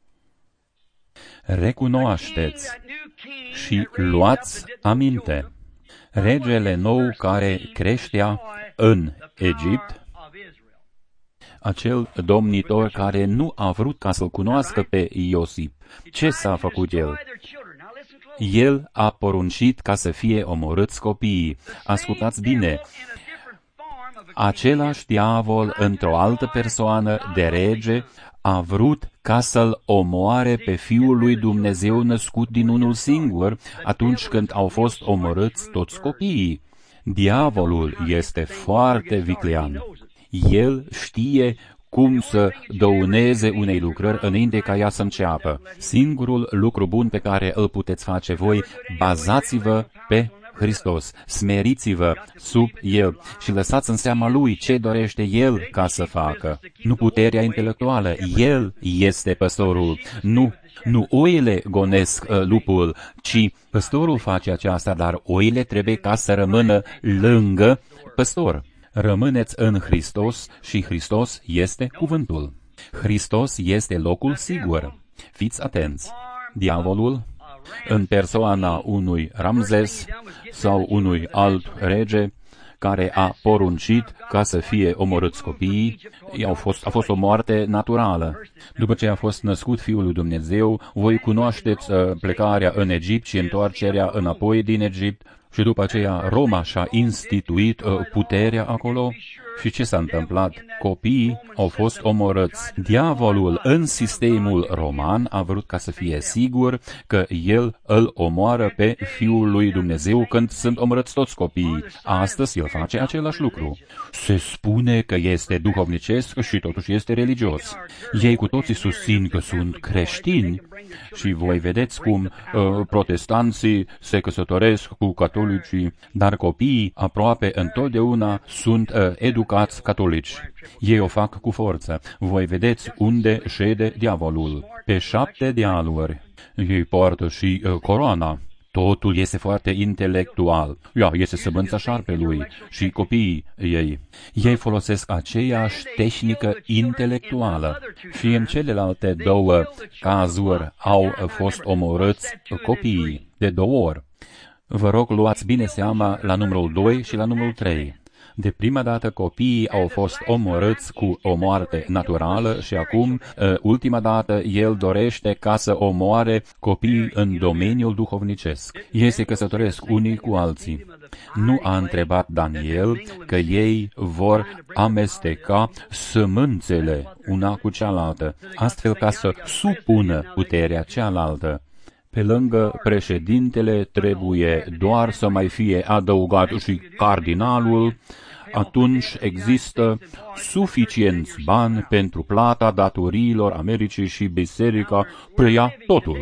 Recunoașteți și luați aminte. Regele nou care creștea în Egipt, acel domnitor care nu a vrut ca să-l cunoască pe Iosif, ce s-a făcut el? El a poruncit ca să fie omorâți copiii. Ascultați bine, același diavol într-o altă persoană de rege a vrut ca să-l omoare pe Fiul lui Dumnezeu născut din unul singur atunci când au fost omorâți toți copiii. Diavolul este foarte viclean. El știe cum să dăuneze unei lucrări înainte ca ea să înceapă. Singurul lucru bun pe care îl puteți face voi: bazați-vă pe Hristos, smeriți-vă sub El și lăsați în seama Lui ce dorește El ca să facă. Nu puterea intelectuală, El este păstorul, nu oile gonesc lupul, ci păstorul face aceasta, dar oile trebuie ca să rămână lângă păstor. Rămâneți în Hristos și Hristos este cuvântul. Hristos este locul sigur. Fiți atenți! Diavolul, în persoana unui Ramzes sau unui alt rege care a poruncit ca să fie omorâți copiii, a fost o moarte naturală. După ce a fost născut Fiul lui Dumnezeu, voi cunoașteți plecarea în Egipt și întoarcerea înapoi din Egipt, și după aceea Roma și-a instituit puterea acolo. Și ce s-a întâmplat? Copiii au fost omorâți. Diavolul în sistemul roman a vrut ca să fie sigur că el îl omoară pe Fiul lui Dumnezeu când sunt omorâți toți copiii. Astăzi el face același lucru. Se spune că este duhovnicesc și totuși este religios. Ei cu toții susțin că sunt creștini și voi vedeți cum protestanții se căsătoresc cu catolicii, dar copiii aproape întotdeauna sunt educați catolici. Ei o fac cu forță. Voi vedeți unde șede diavolul. Pe 7 dealuri. Ei poartă și coroana. Totul este foarte intelectual. Este sămânța șarpelui și copiii ei. Ei folosesc aceeași tehnică intelectuală și în celelalte două cazuri au fost omorâți copiii de 2 ori. Vă rog, luați bine seama la numărul 2 și la numărul 3. De prima dată copiii au fost omorâți cu o moarte naturală și acum, ultima dată, el dorește ca să omoare copiii în domeniul duhovnicesc. Ei se căsătoresc unii cu alții. Nu a întrebat Daniel că ei vor amesteca sămânțele una cu cealaltă, astfel ca să supună puterea cealaltă. Pe lângă președintele trebuie doar să mai fie adăugat și cardinalul, atunci există suficienți bani pentru plata datoriilor Americii și biserica preia totul.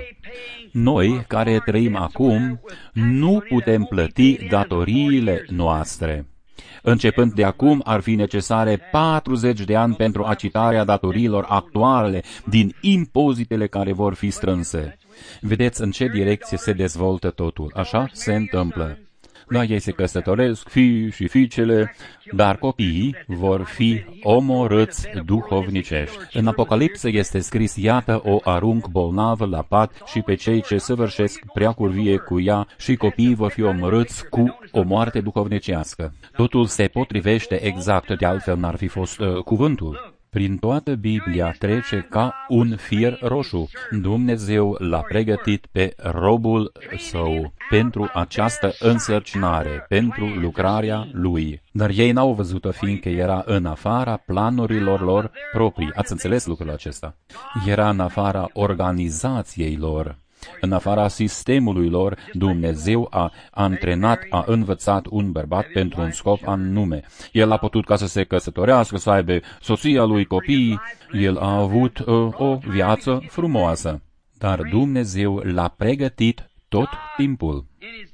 Noi, care trăim acum, nu putem plăti datoriile noastre. Începând de acum, ar fi necesare 40 de ani pentru acitarea datoriilor actuale din impozitele care vor fi strânse. Vedeți în ce direcție se dezvoltă totul. Așa se întâmplă. Ei se căsătoresc, fii și fiicele, dar copiii vor fi omorâți duhovnicești. În Apocalipsă este scris, iată, o arunc bolnavă la pat și pe cei ce săvârșesc prea curvie cu ea și copiii vor fi omorâți cu o moarte duhovnicească. Totul se potrivește exact, de altfel n-ar fi fost cuvântul. Prin toată Biblia trece ca un fir roșu. Dumnezeu l-a pregătit pe robul său pentru această însărcinare, pentru lucrarea lui. Dar ei n-au văzut-o fiindcă era în afara planurilor lor proprii. Ați înțeles lucrul acesta? Era în afara organizației lor. În afara sistemului lor, Dumnezeu a antrenat, a învățat un bărbat pentru un scop anume. El a putut ca să se căsătorească, să aibă soția lui, copiii. El a avut o viață frumoasă. Dar Dumnezeu l-a pregătit tot timpul.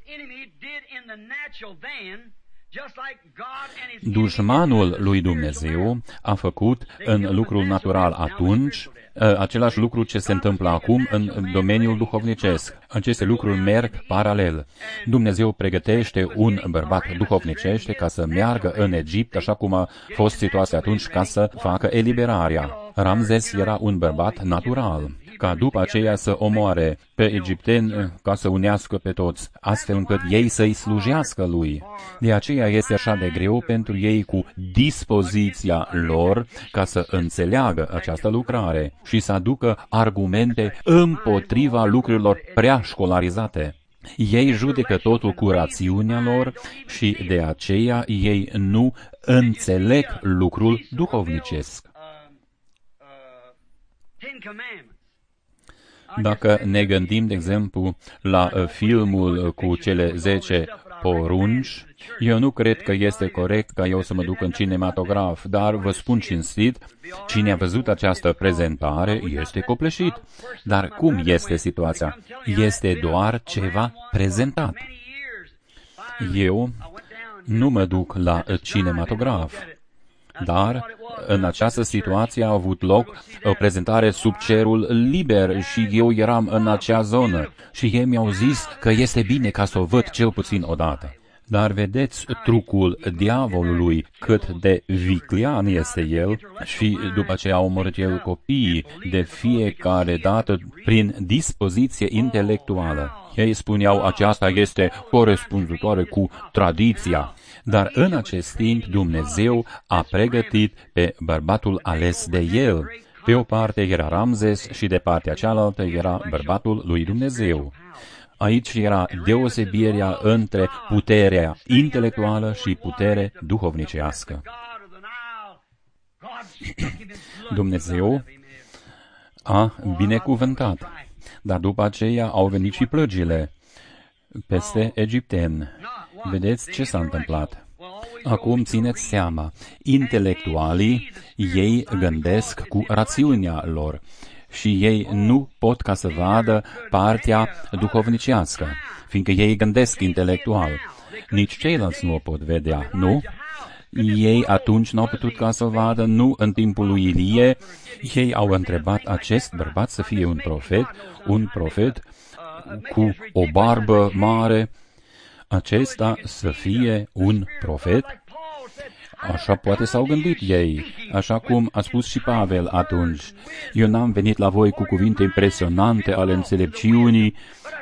Dușmanul lui Dumnezeu a făcut în lucrul natural atunci același lucru ce se întâmplă acum în domeniul duhovnicesc. Aceste lucruri merg paralel. Dumnezeu pregătește un bărbat duhovnicește ca să meargă în Egipt, așa cum a fost situația atunci, ca să facă eliberarea. Ramzes era un bărbat natural, ca după aceea să omoare pe egipteni ca să unească pe toți, astfel încât ei să-i slujească lui. De aceea este așa de greu pentru ei cu dispoziția lor ca să înțeleagă această lucrare și să aducă argumente împotriva lucrurilor prea școlarizate. Ei judecă totul cu rațiunea lor și de aceea ei nu înțeleg lucrul duhovnicesc. Dacă ne gândim, de exemplu, la filmul cu cele 10 porunci, eu nu cred că este corect ca eu să mă duc în cinematograf, dar vă spun cinstit, cine a văzut această prezentare este copleșit. Dar cum este situația? Este doar ceva prezentat. Eu nu mă duc la cinematograf. Dar în această situație a avut loc o prezentare sub cerul liber și eu eram în acea zonă și ei mi-au zis că este bine ca să o văd cel puțin odată. Dar vedeți trucul diavolului, cât de viclean este el, și după ce a omorât el copiii de fiecare dată prin dispoziție intelectuală. Ei spuneau, aceasta este corespunzătoare cu tradiția. Dar în acest timp Dumnezeu a pregătit pe bărbatul ales de el. Pe o parte era Ramzes și de partea cealaltă era bărbatul lui Dumnezeu. Aici era deosebirea între puterea intelectuală și putere duhovnicească. Dumnezeu a binecuvântat, dar după aceea au venit și plăgile peste egipteni. Vedeți ce s-a întâmplat? Acum țineți seama, intelectualii, ei gândesc cu rațiunea lor și ei nu pot ca să vadă partea duhovnicească, fiindcă ei gândesc intelectual. Nici ceilalți nu o pot vedea, nu? Ei atunci nu au putut ca să vadă, nu în timpul lui Ilie. Ei au întrebat acest bărbat să fie un profet cu o barbă mare, acesta să fie un profet? Așa poate s-au gândit ei, așa cum a spus și Pavel atunci. Eu n-am venit la voi cu cuvinte impresionante ale înțelepciunii,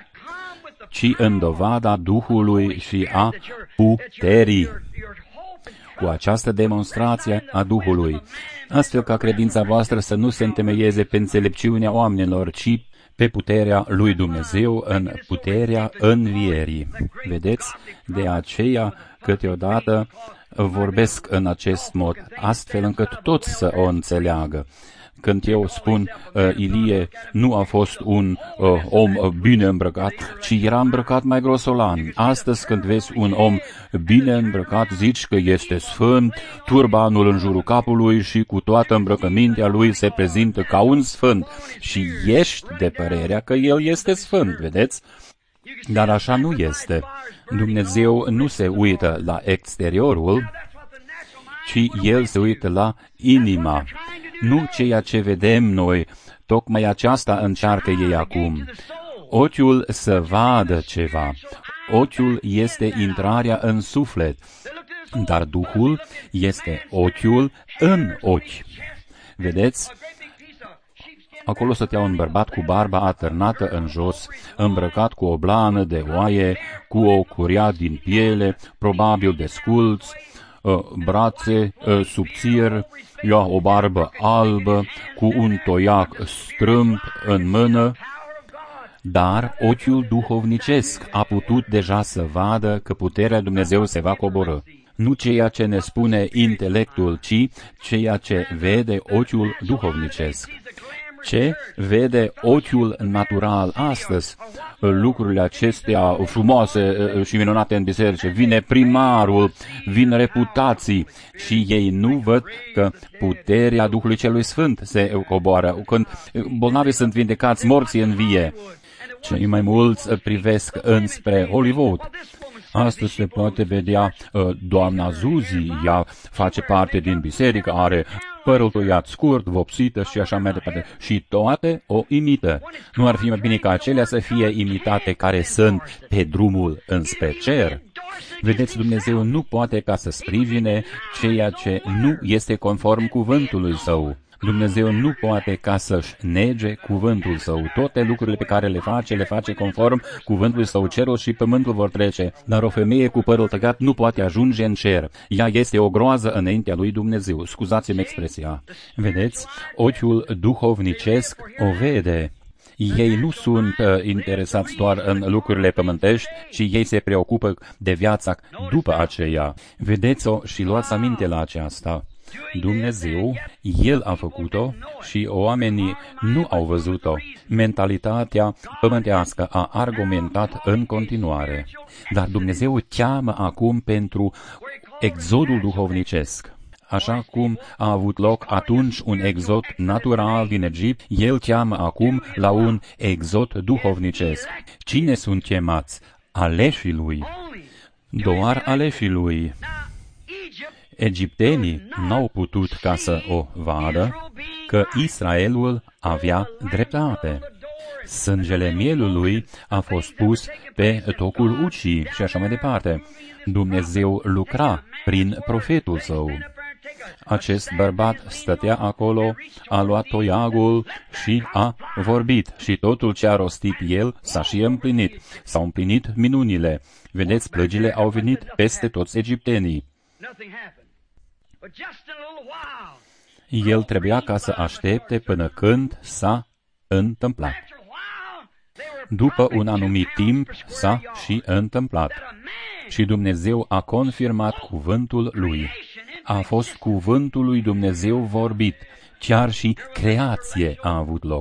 ci în dovada Duhului și a puterii. Cu această demonstrație a Duhului, astfel ca credința voastră să nu se întemeieze pe înțelepciunea oamenilor, ci pe puterea lui Dumnezeu, în puterea învierii. Vedeți? De aceea, câteodată, vorbesc în acest mod, astfel încât toți să o înțeleagă. Când eu spun Ilie nu a fost un om bine îmbrăcat, ci era îmbrăcat mai grosolan. Astăzi când vezi un om bine îmbrăcat, zici că este sfânt, turbanul în jurul capului și cu toată îmbrăcămintea lui se prezintă ca un sfânt și ești de părerea că el este sfânt, vedeți? Dar așa nu este. Dumnezeu nu se uită la exteriorul, ci El se uită la inima. Nu ceea ce vedem noi, tocmai aceasta încearcă ei acum. Ochiul să vadă ceva. Ochiul este intrarea în suflet, dar Duhul este ochiul în ochi. Vedeți? Acolo stătea un bărbat cu barba atârnată în jos, îmbrăcat cu o blană de oaie, cu o curea din piele, probabil de sculț, brațe subțiri, o barbă albă, cu un toiac strâmb în mână, dar ochiul duhovnicesc a putut deja să vadă că puterea Dumnezeu se va coborî. Nu ceea ce ne spune intelectul, ci ceea ce vede ochiul duhovnicesc. Ce vede ochiul natural astăzi? Lucrurile acestea frumoase și minunate în biserică. Vine primarul, vin reputații și ei nu văd că puterea Duhului Celui Sfânt se coboară. Când bolnavii sunt vindecați, morții învie. Cei mai mulți privesc înspre Hollywood. Astăzi se poate vedea doamna Zuzi, ea face parte din biserică, are părul tăiat scurt, vopsită și așa mai departe. Și toate o imită. Nu ar fi mai bine ca acelea să fie imitate care sunt pe drumul înspre cer? Vedeți, Dumnezeu nu poate ca să sprijine ceea ce nu este conform cuvântului Său. Dumnezeu nu poate ca să-și nege cuvântul Său. Toate lucrurile pe care le face conform cuvântului Său. Cerul și pământul vor trece, dar o femeie cu părul tăiat nu poate ajunge în cer. Ea este o groază înaintea lui Dumnezeu. Scuzați-mi expresia. Vedeți? Ochiul duhovnicesc o vede. Ei nu sunt interesați doar în lucrurile pământești, ci ei se preocupă de viața după aceea. Vedeți-o și luați aminte la aceasta. Dumnezeu, El a făcut-o și oamenii nu au văzut-o. Mentalitatea pământească a argumentat în continuare. Dar Dumnezeu cheamă acum pentru exodul duhovnicesc. Așa cum a avut loc atunci un exod natural din Egipt, El cheamă acum la un exod duhovnicesc. Cine sunt chemați? Aleșii Lui. Doar aleșii Lui. Egiptenii n-au putut ca să o vadă că Israelul avea dreptate. Sângele mielului a fost pus pe tocul ucii și așa mai departe. Dumnezeu lucra prin profetul său. Acest bărbat stătea acolo, a luat toiagul și a vorbit și totul ce a rostit el s-a și împlinit. S-au împlinit minunile. Vedeți, plăgile au venit peste toți egiptenii. El trebuia ca să aștepte până când s-a întâmplat. După un anumit timp s-a și întâmplat. Și Dumnezeu a confirmat cuvântul lui. A fost cuvântul lui Dumnezeu vorbit. Chiar și creație a avut loc.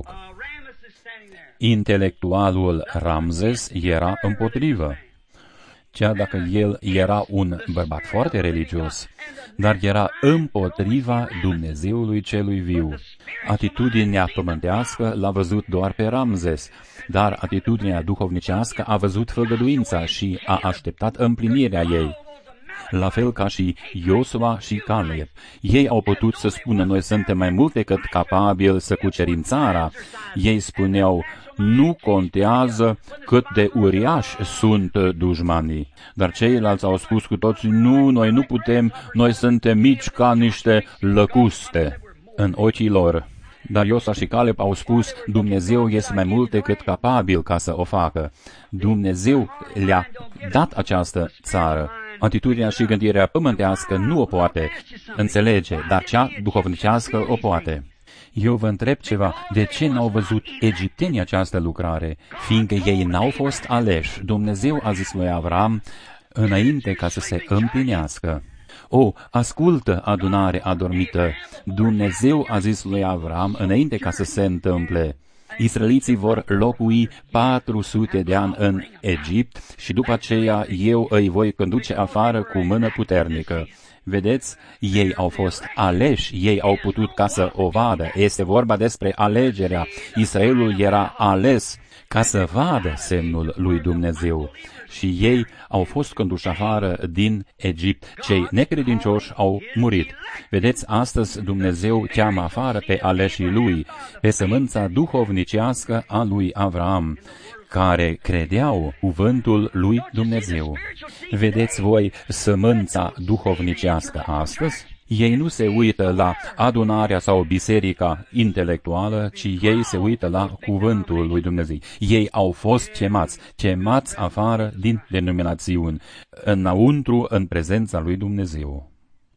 Intelectualul Ramses era împotrivă. Chiar dacă el era un bărbat foarte religios, dar era împotriva Dumnezeului celui viu. Atitudinea pământească l-a văzut doar pe Ramses, dar atitudinea duhovnicească a văzut făgăduința și a așteptat împlinirea ei. La fel ca și Iosua și Caleb. Ei au putut să spună, noi suntem mai mult decât capabili să cucerim țara. Ei spuneau, nu contează cât de uriași sunt dușmanii. Dar ceilalți au spus cu toții, nu, noi nu putem, noi suntem mici ca niște lăcuste în ochii lor. Dar Iosua și Caleb au spus, Dumnezeu este mai mult decât capabil ca să o facă. Dumnezeu le-a dat această țară. Atitudinea și gândirea pământească nu o poate înțelege, dar cea duhovnicească o poate. Eu vă întreb ceva, de ce n-au văzut egiptenii această lucrare? Fiindcă ei n-au fost aleși. Dumnezeu a zis lui Avram înainte ca să se împlinească. O, ascultă, adunare adormită! Dumnezeu a zis lui Avram înainte ca să se întâmple. Israeliții vor locui 400 de ani în Egipt și după aceea eu îi voi conduce afară cu mână puternică. Vedeți, ei au fost aleși, ei au putut ca să o vadă. Este vorba despre alegerea. Israelul era ales ca să vadă semnul lui Dumnezeu. Și ei au fost conduși afară din Egipt. Cei necredincioși au murit. Vedeți, astăzi Dumnezeu cheamă afară pe aleșii lui, pe sămânța duhovnicească a lui Avram, care credeau cuvântul lui Dumnezeu. Vedeți voi sămânța duhovnicească astăzi? Ei nu se uită la adunarea sau biserica intelectuală, ci ei se uită la cuvântul lui Dumnezeu. Ei au fost chemați afară din denominațiuni, înăuntru, în prezența lui Dumnezeu.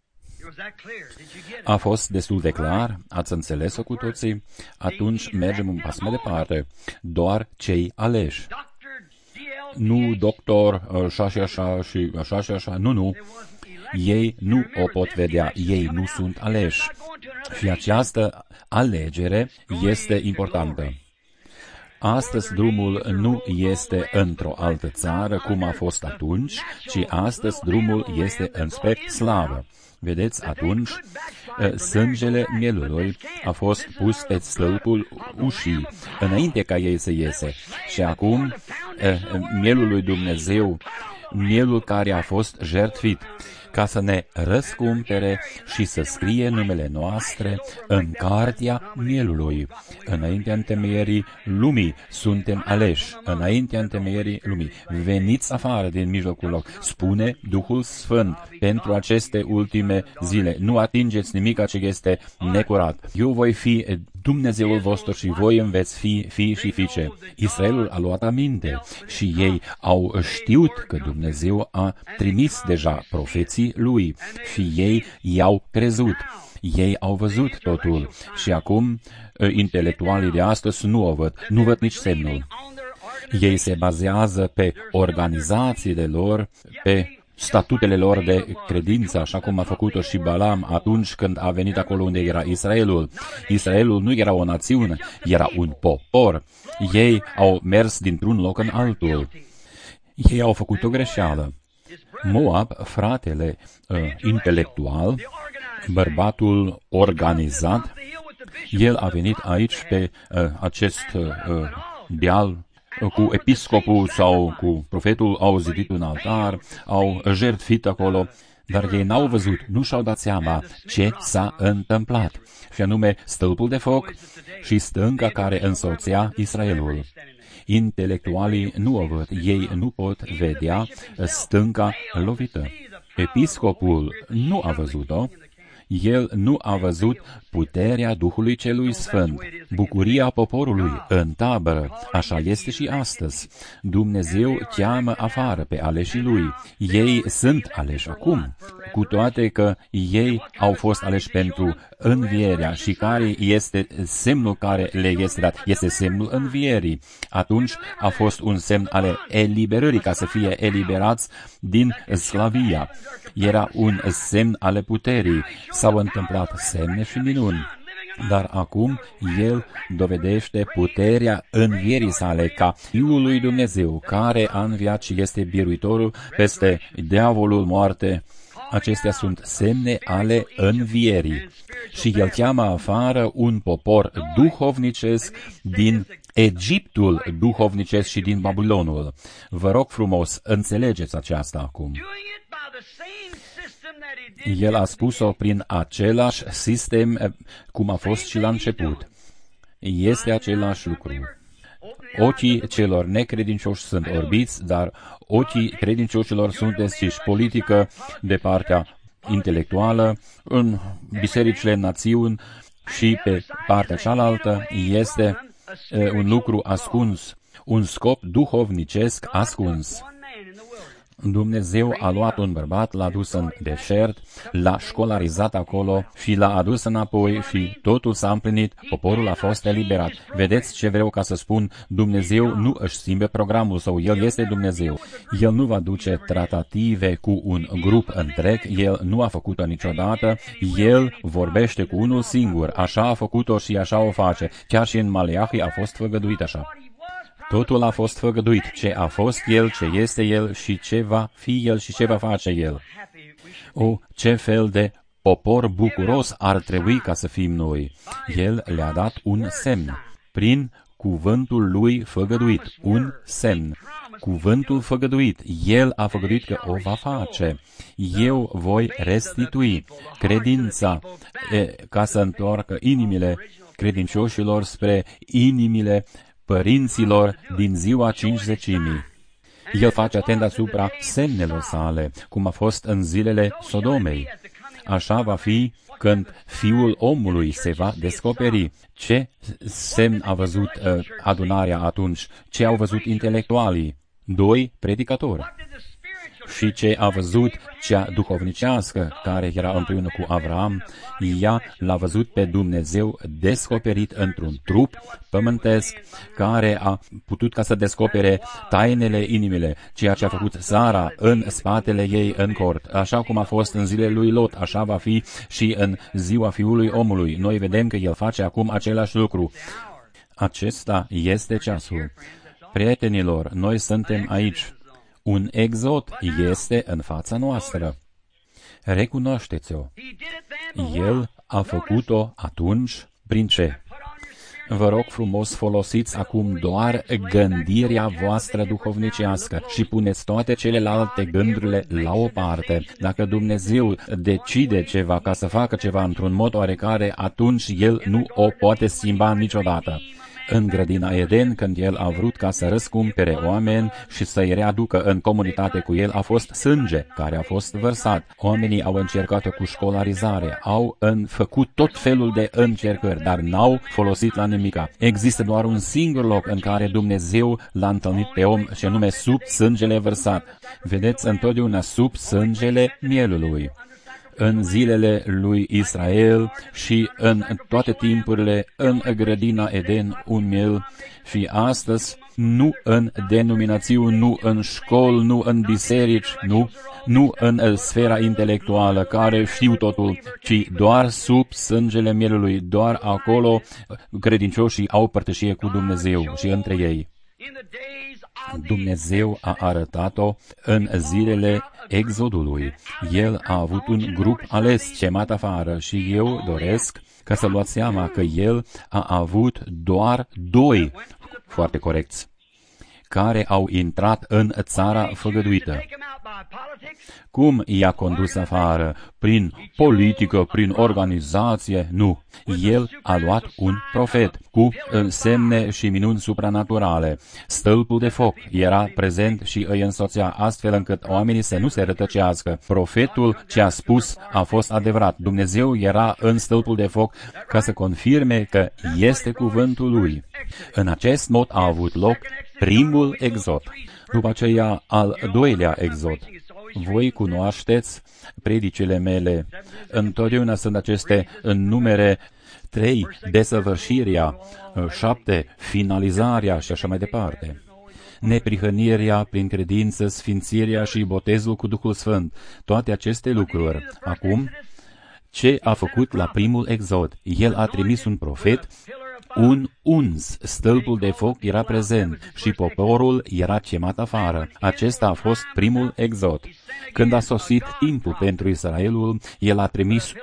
A fost destul de clar? Ați înțeles-o cu toții? Atunci mergem un pas mai departe. Doar cei aleși. Nu doctor, așa și așa și așa și așa. Nu. Ei nu o pot vedea. Ei nu sunt aleși. Și această alegere este importantă. Astăzi drumul nu este într-o altă țară, cum a fost atunci, ci astăzi drumul este înspre slavă. Vedeți, atunci sângele mielului a fost pus pe stâlpul ușii, înainte ca ei să iese. Și acum mielul lui Dumnezeu, mielul care a fost jertfit, ca să ne răscumpere și să scrie numele noastre în cartea mielului. Înaintea întemeierii lumii suntem aleși, înaintea întemeierii lumii. Veniți afară din mijlocul lor, spune Duhul Sfânt, pentru aceste ultime zile. Nu atingeți nimic ce este necurat. Eu voi fi Dumnezeul vostru și voi îmi veți fi fii și fiice. Israelul a luat aminte și ei au știut că Dumnezeu a trimis deja profeții lui și ei i-au crezut. Ei au văzut totul și acum intelectualii de astăzi nu o văd, nu văd nici semnul. Ei se bazează pe organizațiile lor, pe statutele lor de credință, așa cum a făcut-o și Balaam atunci când a venit acolo unde era Israelul. Israelul nu era o națiune, era un popor. Ei au mers dintr-un loc în altul. Ei au făcut o greșeală. Moab, fratele intelectual, bărbatul organizat, el a venit aici pe acest deal cu episcopul sau cu profetul, au zidit un altar, au jertfit acolo, dar ei n-au văzut, nu și-au dat seama ce s-a întâmplat, și anume stâlpul de foc și stânca care însoțea Israelul. Intelectualii nu o văd, ei nu pot vedea stânca lovită. Episcopul nu a văzut-o, el nu a văzut puterea Duhului Celui Sfânt, bucuria poporului în tabără. Așa este și astăzi. Dumnezeu cheamă afară pe aleșii Lui. Ei sunt aleși acum, cu toate că ei au fost aleși pentru învierea. Și care este semnul care le este dat? Este semnul învierii. Atunci a fost un semn ale eliberării, ca să fie eliberați din sclavia. Era un semn ale puterii. S-au întâmplat semne și minuni. Dar acum el dovedește puterea învierii sale ca Fiul lui Dumnezeu, care a înviat și este biruitorul peste diavolul, moarte. Acestea sunt semne ale învierii. Și el cheamă afară un popor duhovnicesc din Egiptul duhovnicesc și din Babilonul. Vă rog frumos, înțelegeți aceasta acum. El a spus-o prin același sistem cum a fost și la început. Este același lucru. Ochii celor necredincioși sunt orbiți, dar ochii credincioșilor sunt deschiși. Politică de partea intelectuală, în bisericile națiuni și pe partea cealaltă este un lucru ascuns, un scop duhovnicesc ascuns. Dumnezeu a luat un bărbat, l-a dus în deșert, l-a școlarizat acolo și l-a adus înapoi și totul s-a împlinit, poporul a fost eliberat. Vedeți ce vreau ca să spun? Dumnezeu nu își schimbe programul său, El este Dumnezeu. El nu va duce tratative cu un grup întreg, El nu a făcut-o niciodată, El vorbește cu unul singur, așa a făcut-o și așa o face. Chiar și în Maleahi a fost făgăduit așa. Totul a fost făgăduit, ce a fost El, ce este El și ce va fi El și ce va face El. O, ce fel de popor bucuros ar trebui ca să fim noi. El le-a dat un semn, prin cuvântul Lui făgăduit, un semn. Cuvântul făgăduit, El a făgăduit că o va face. Eu voi restitui credința ca să întoarcă inimile credincioșilor spre inimile părinților din ziua Cincizecimii. El face atent asupra semnelor sale, cum a fost în zilele Sodomei. Așa va fi când Fiul omului se va descoperi. Ce semn a văzut adunarea atunci? Ce au văzut intelectualii? 2 predicatori. Și ce a văzut cea duhovnicească care era împreună cu Avram, ea l-a văzut pe Dumnezeu descoperit într-un trup pământesc care a putut ca să descopere tainele inimile, ceea ce a făcut Sara în spatele ei în cort. Așa cum a fost în zilele lui Lot, așa va fi și în ziua Fiului omului. Noi vedem că el face acum același lucru. Acesta este ceasul. Prietenilor, noi suntem aici. Un exod este în fața noastră. Recunoașteți-o. El a făcut-o atunci prin ce? Vă rog frumos, folosiți acum doar gândirea voastră duhovnicească și puneți toate celelalte gândurile la o parte. Dacă Dumnezeu decide ceva ca să facă ceva într-un mod oarecare, atunci El nu o poate schimba niciodată. În grădina Eden, când El a vrut ca să răscumpere oameni și să-i readucă în comunitate cu El, a fost sânge care a fost vărsat. Oamenii au încercat-o cu școlarizare, au făcut tot felul de încercări, dar n-au folosit la nimica. Există doar un singur loc în care Dumnezeu l-a întâlnit pe om, și anume sub sângele vărsat. Vedeți, întotdeauna sub sângele mielului. În zilele lui Israel și în toate timpurile, în grădina Eden, un miel, și astăzi nu în denominațiuni, nu în școli, nu în biserici, nu în sfera intelectuală care știu totul, ci doar sub sângele mielului, doar acolo credincioșii au părtășie cu Dumnezeu și între ei. Dumnezeu a arătat-o în zilele Exodului. El a avut un grup ales, chemat afară, și eu doresc ca să luați seama că El a avut doar 2 foarte corecți care au intrat în țara făgăduită. Cum i-a condus afară? Prin politică, prin organizație? Nu. El a luat un profet cu semne și minuni supranaturale. Stâlpul de foc era prezent și îi însoțea, astfel încât oamenii să nu se rătăcească. Profetul ce a spus a fost adevărat. Dumnezeu era în stâlpul de foc ca să confirme că este cuvântul lui. În acest mod a avut loc primul exod. După aceea, al doilea exod. Voi cunoașteți predicile mele. Întotdeauna sunt aceste numere: 3, desăvârșirea, 7, finalizarea și așa mai departe. Neprihănirea prin credință, sfințirea și botezul cu Duhul Sfânt. Toate aceste lucruri. Acum, ce a făcut la primul exod? El a trimis un profet, un uns. Stâlpul de foc era prezent și poporul era chemat afară. Acesta a fost primul exod. Când a sosit timpul pentru Israelul, el a trimis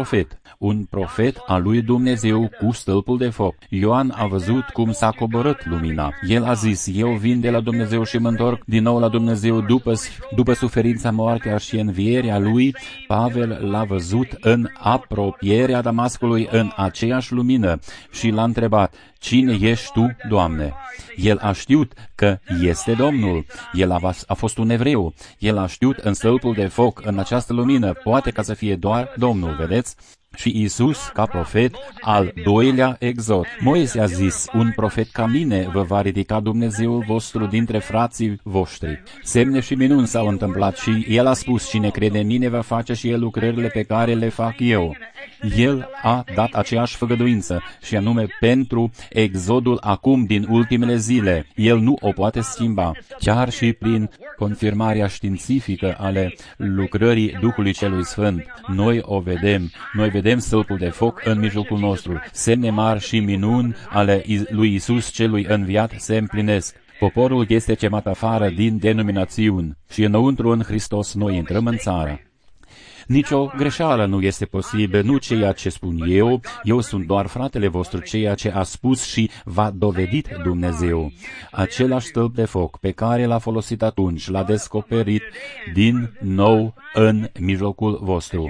un profet al lui Dumnezeu cu stâlpul de foc. Ioan a văzut cum s-a coborât lumina. El a zis: eu vin de la Dumnezeu și mă întorc din nou la Dumnezeu. După suferința, moartea și învierea lui, Pavel l-a văzut în apropierea Damascului în aceeași lumină și l-a întrebat: cine ești tu, Doamne? El a știut că este Domnul. El a fost un evreu. El a știut în stâlpul de foc, în această lumină, poate ca să fie doar Domnul, vedeți? Și Iisus, ca profet, al doilea exod. Moise a zis: un profet ca mine vă va ridica Dumnezeul vostru dintre frații voștri. Semne și minuni s-au întâmplat și el a spus: cine crede în mine va face și el lucrările pe care le fac eu. El a dat aceeași făgăduință, și anume pentru exodul acum din ultimele zile. El nu o poate schimba. Chiar și prin confirmarea științifică ale lucrării Duhului Celui Sfânt, noi o vedem. Noi vedem stâlpul de foc în mijlocul nostru. Semne mari și minuni ale lui Iisus celui înviat se împlinesc. Poporul este chemat afară din denominațiuni și înăuntru în Hristos noi intrăm în țară. Nicio greșeală nu este posibil, nu ceea ce spun eu sunt doar fratele vostru, ceea ce a spus și v-a dovedit Dumnezeu. Același stâlp de foc pe care l-a folosit atunci, l-a descoperit din nou în mijlocul vostru.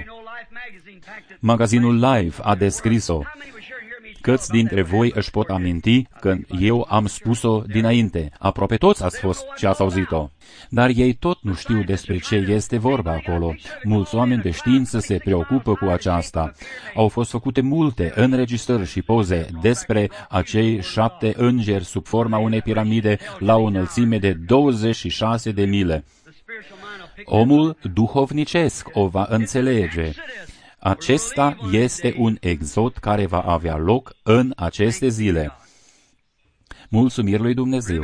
Magazinul Life a descris-o. Câți dintre voi își pot aminti că eu am spus-o dinainte? Aproape toți ați fost și ați auzit-o. Dar ei tot nu știu despre ce este vorba acolo. Mulți oameni de știință se preocupă cu aceasta. Au fost făcute multe înregistrări și poze despre acei 7 îngeri sub forma unei piramide la o înălțime de 26 de mile. Omul duhovnicesc o va înțelege. Acesta este un exod care va avea loc în aceste zile. Mulțumiri lui Dumnezeu!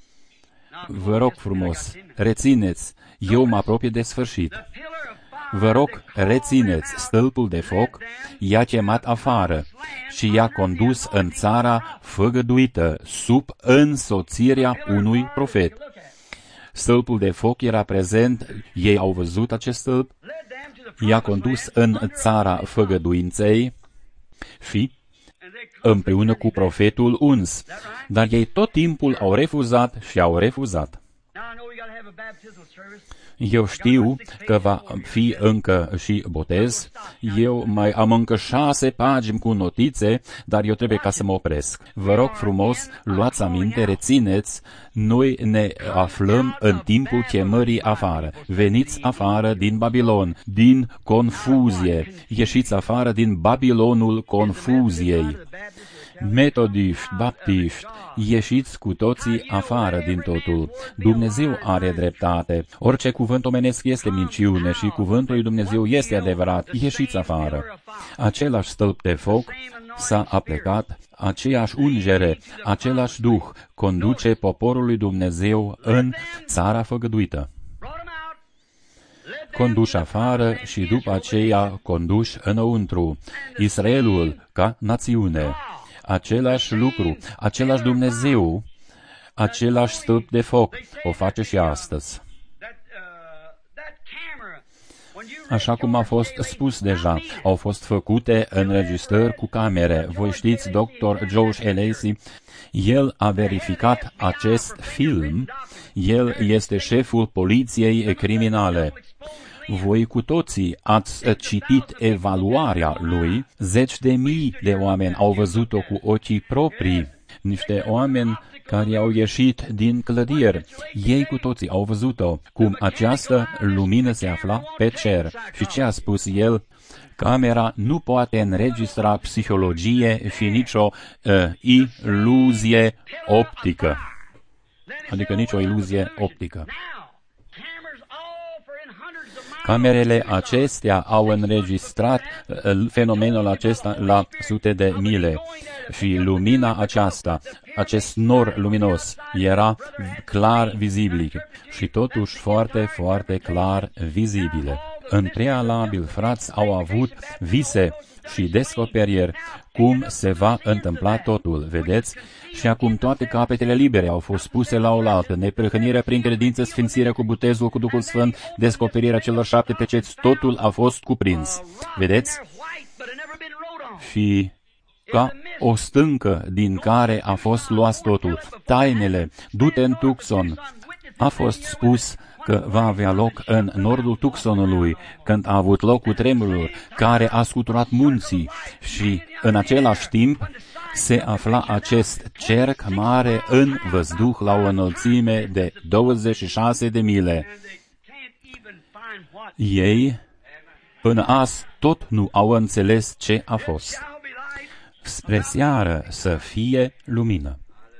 Vă rog frumos, rețineți, eu mă apropie de sfârșit. Vă rog, rețineți, stâlpul de foc i-a chemat afară și i-a condus în țara făgăduită, sub însoțirea unui profet. Stâlpul de foc era prezent, ei au văzut acest stâlp, i-a condus în țara făgăduinței și împreună cu profetul uns. Dar ei tot timpul au refuzat și au refuzat. Eu știu că va fi încă și botez. Eu mai am încă 6 pagini cu notițe, dar eu trebuie ca să mă opresc. Vă rog frumos, luați aminte, rețineți, noi ne aflăm în timpul chemării afară. Veniți afară din Babilon, din confuzie. Ieșiți afară din Babilonul confuziei. Metodiști, baptiști, ieșiți cu toții afară din totul. Dumnezeu are dreptate. Orice cuvânt omenesc este minciune și cuvântul lui Dumnezeu este adevărat. Ieșiți afară. Același stâlp de foc s-a aplecat, aceeași ungere, același Duh conduce poporul lui Dumnezeu în țara făgăduită. Conduși afară și după aceea conduși înăuntru. Israelul ca națiune. Același lucru, același Dumnezeu, același stâlp de foc, o face și astăzi. Așa cum a fost spus deja, au fost făcute înregistrări cu camere. Voi știți, Dr. Josh Lacey, el a verificat acest film, el este șeful poliției criminale. Voi cu toții ați citit evaluarea lui, 10.000 de oameni au văzut-o cu ochii proprii, niște oameni care au ieșit din clădiri. Ei cu toții au văzut-o, cum această lumină se afla pe cer. Și ce a spus el? Camera nu poate înregistra psihologie și nicio iluzie optică. Adică nicio iluzie optică. Camerele acestea au înregistrat fenomenul acesta la sute de mile și lumina aceasta, acest nor luminos, era clar vizibil și totuși foarte, foarte clar vizibile. În prealabil, frați au avut vise și descoperiri cum se va întâmpla totul, vedeți? Și acum toate capetele libere au fost puse la oaltă, neprihănirea prin credință, sfințirea cu botezul cu Duhul Sfânt, descoperirea celor 7 peceți, totul a fost cuprins. Vedeți? Și ca o stâncă din care a fost luat totul, tainele, du-te în Tucson, a fost spus că va avea loc în nordul Tucsonului, când a avut loc cutremurul care a scuturat munții și în același timp se afla acest cerc mare în văzduh la o înălțime de 26 de mile. Ei, până azi, tot nu au înțeles ce a fost. Spre seară să fie lumină.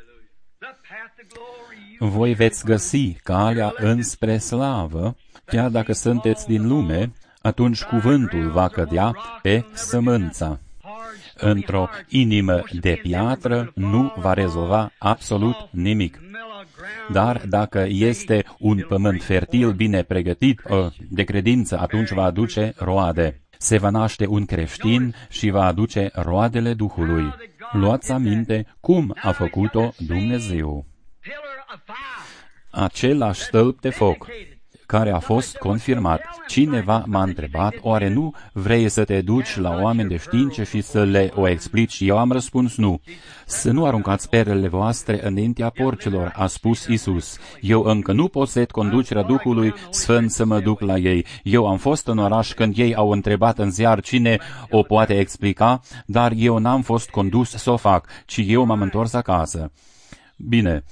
Voi veți găsi calea înspre slavă, chiar dacă sunteți din lume, atunci cuvântul va cădea pe sămânța. Într-o inimă de piatră nu va rezolva absolut nimic. Dar dacă este un pământ fertil, bine pregătit de credință, atunci va aduce roade. Se va naște un creștin și va aduce roadele Duhului. Luați aminte cum a făcut-o Dumnezeu. Același stâlp de foc care a fost confirmat. Cineva m-a întrebat, oare nu vrei să te duci la oameni de știință și să le o explici? Eu am răspuns nu. Să nu aruncați perlele voastre înaintea porcilor, a spus Isus. Eu încă nu posed conducerea Duhului Sfânt să mă duc la ei. Eu am fost în oraș când ei au întrebat în ziar cine o poate explica, dar eu n-am fost condus să o fac, ci eu m-am întors acasă. Bine,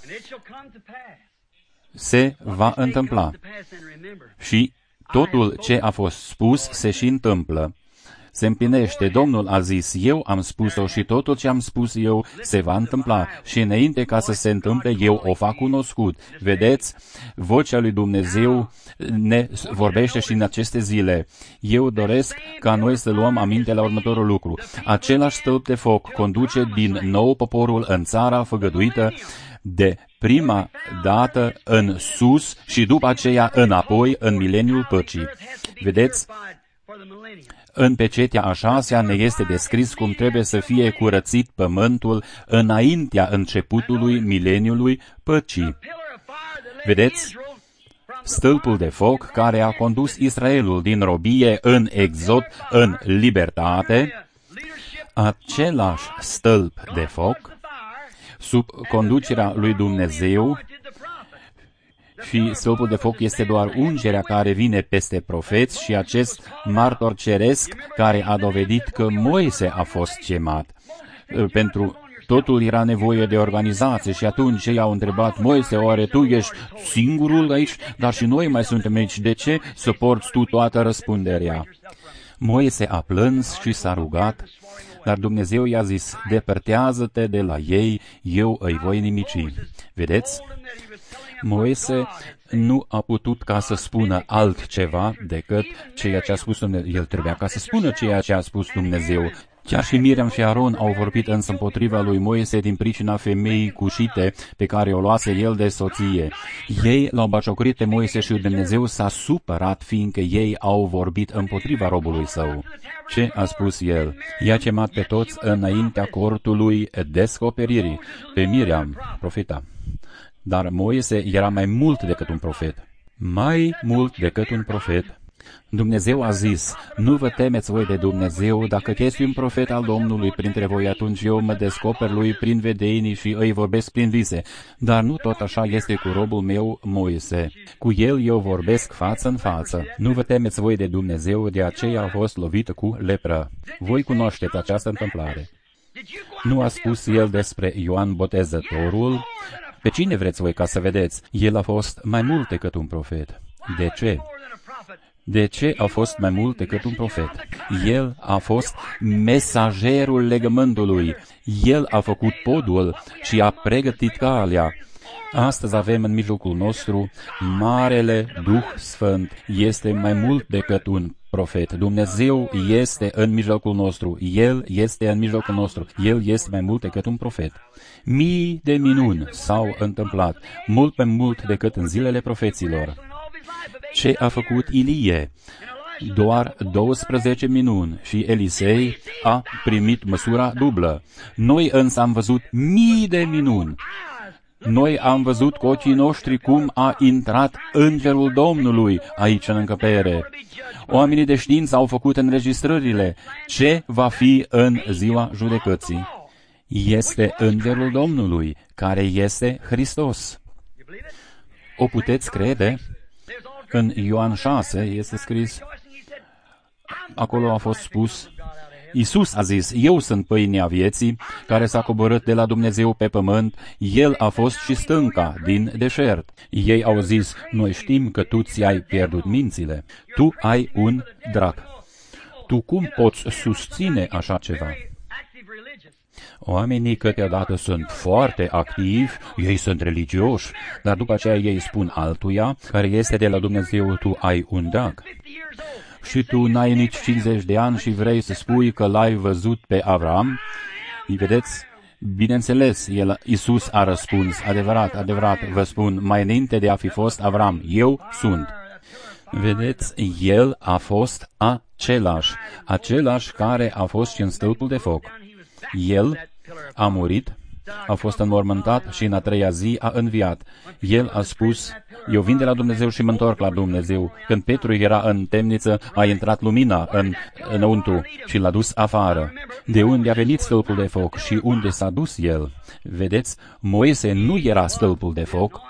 se va întâmpla. Și totul ce a fost spus se și întâmplă. Se împlinește. Domnul a zis, eu am spus-o și totul ce am spus eu se va întâmpla. Și înainte ca să se întâmple, eu o fac cunoscut. Vedeți, vocea lui Dumnezeu ne vorbește și în aceste zile. Eu doresc ca noi să luăm aminte la următorul lucru. Același stâlp de foc conduce din nou poporul în țara făgăduită de prima dată în sus și după aceea înapoi în mileniul păcii. Vedeți? În pecetea a 6-a ne este descris cum trebuie să fie curățit pământul înaintea începutului mileniului păcii. Vedeți? Stâlpul de foc care a condus Israelul din robie în exod în libertate, același stâlp de foc sub conducerea lui Dumnezeu, și stâlpul de foc este doar ungerea care vine peste profeți și acest martor ceresc care a dovedit că Moise a fost chemat. Pentru totul era nevoie de organizație și atunci ei au întrebat, Moise, oare tu ești singurul aici? Dar și noi mai suntem aici. De ce să porți tu toată răspunderea? Moise a plâns și s-a rugat, dar Dumnezeu i-a zis, depărtează-te de la ei, eu îi voi nimici. Vedeți? Moise nu a putut ca să spună altceva decât ceea ce a spus Dumnezeu. El trebuia ca să spună ceea ce a spus Dumnezeu. Chiar și Miriam și Aron au vorbit însă împotriva lui Moise din pricina femeii cușite pe care o luase el de soție. Ei l-au batjocorit pe Moise și Dumnezeu s-a supărat fiindcă ei au vorbit împotriva robului său. Ce a spus el? I-a chemat pe toți înaintea cortului descoperirii, pe Miriam, profeta. Dar Moise era mai mult decât un profet. Mai mult decât un profet. Dumnezeu a zis, nu vă temeți voi de Dumnezeu, dacă chesti un profet al Domnului printre voi, atunci eu mă descoper lui prin vedenii și îi vorbesc prin vise. Dar nu tot așa este cu robul meu Moise. Cu el eu vorbesc față în față. Nu vă temeți voi de Dumnezeu, de aceea a fost lovită cu lepră. Voi cunoașteți această întâmplare. Nu a spus el despre Ioan Botezătorul? Pe cine vreți voi ca să vedeți? El a fost mai mult decât un profet. De ce? De ce a fost mai mult decât un profet? El a fost mesagerul legământului. El a făcut podul și a pregătit calea. Astăzi avem în mijlocul nostru Marele Duh Sfânt. Este mai mult decât un profet. Dumnezeu este în mijlocul nostru. El este în mijlocul nostru. El este mai mult decât un profet. Mii de minuni s-au întâmplat, mult mai mult decât în zilele profeților. Ce a făcut Ilie? Doar 12 minuni și Elisei a primit măsura dublă. Noi însă am văzut mii de minuni. Noi am văzut cu ochii noștri cum a intrat Îngerul Domnului aici în încăpere. Oamenii de știință au făcut înregistrările. Ce va fi în ziua judecății? Este Îngerul Domnului, care este Hristos. O puteți crede? În Ioan 6 este scris, acolo a fost spus, Iisus a zis, eu sunt pâinea vieții, care s-a coborât de la Dumnezeu pe pământ, El a fost și stânca din deșert. Ei au zis, noi știm că tu ți-ai pierdut mințile, tu ai un drac. Tu cum poți susține așa ceva? Oamenii câteodată sunt foarte activi, ei sunt religioși, dar după aceea ei spun altuia, care este de la Dumnezeu, tu ai un drac. Și tu n-ai nici 50 de ani și vrei să spui că l-ai văzut pe Avram? Îi vedeți? Bineînțeles, Iisus a răspuns, adevărat, vă spun, mai înainte de a fi fost Avram, eu sunt. Vedeți, el a fost același care a fost și în stâlpul de foc. El a murit, a fost înmormântat și în a treia zi a înviat. El a spus, eu vin de la Dumnezeu și mă întorc la Dumnezeu. Când Petru era în temniță, a intrat lumina înăuntru și l-a dus afară. De unde a venit stâlpul de foc și unde s-a dus el? Vedeți, Moise nu era stâlpul de foc.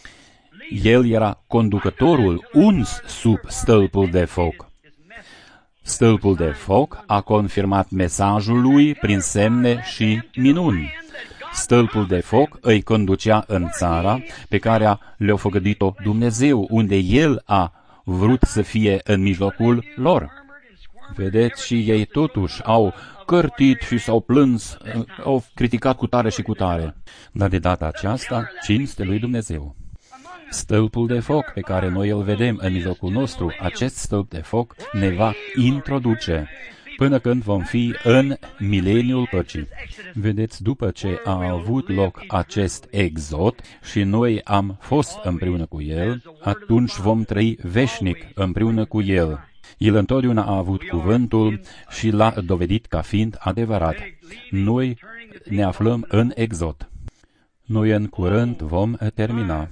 El era conducătorul uns sub stâlpul de foc. Stâlpul de foc a confirmat mesajul lui prin semne și minuni. Stâlpul de foc îi conducea în țara pe care le-a făgădit-o Dumnezeu, unde El a vrut să fie în mijlocul lor. Vedeți, și ei totuși au cărtit și s-au plâns, au criticat cu tare și cu tare. Dar de data aceasta, cinste lui Dumnezeu. Stâlpul de foc pe care noi îl vedem în mijlocul nostru, acest stâlp de foc ne va introduce până când vom fi în mileniul păcii. Vedeți, după ce a avut loc acest exod și noi am fost împreună cu El, atunci vom trăi veșnic împreună cu El. El întotdeauna a avut cuvântul și l-a dovedit ca fiind adevărat. Noi ne aflăm în exod. Noi în curând vom termina.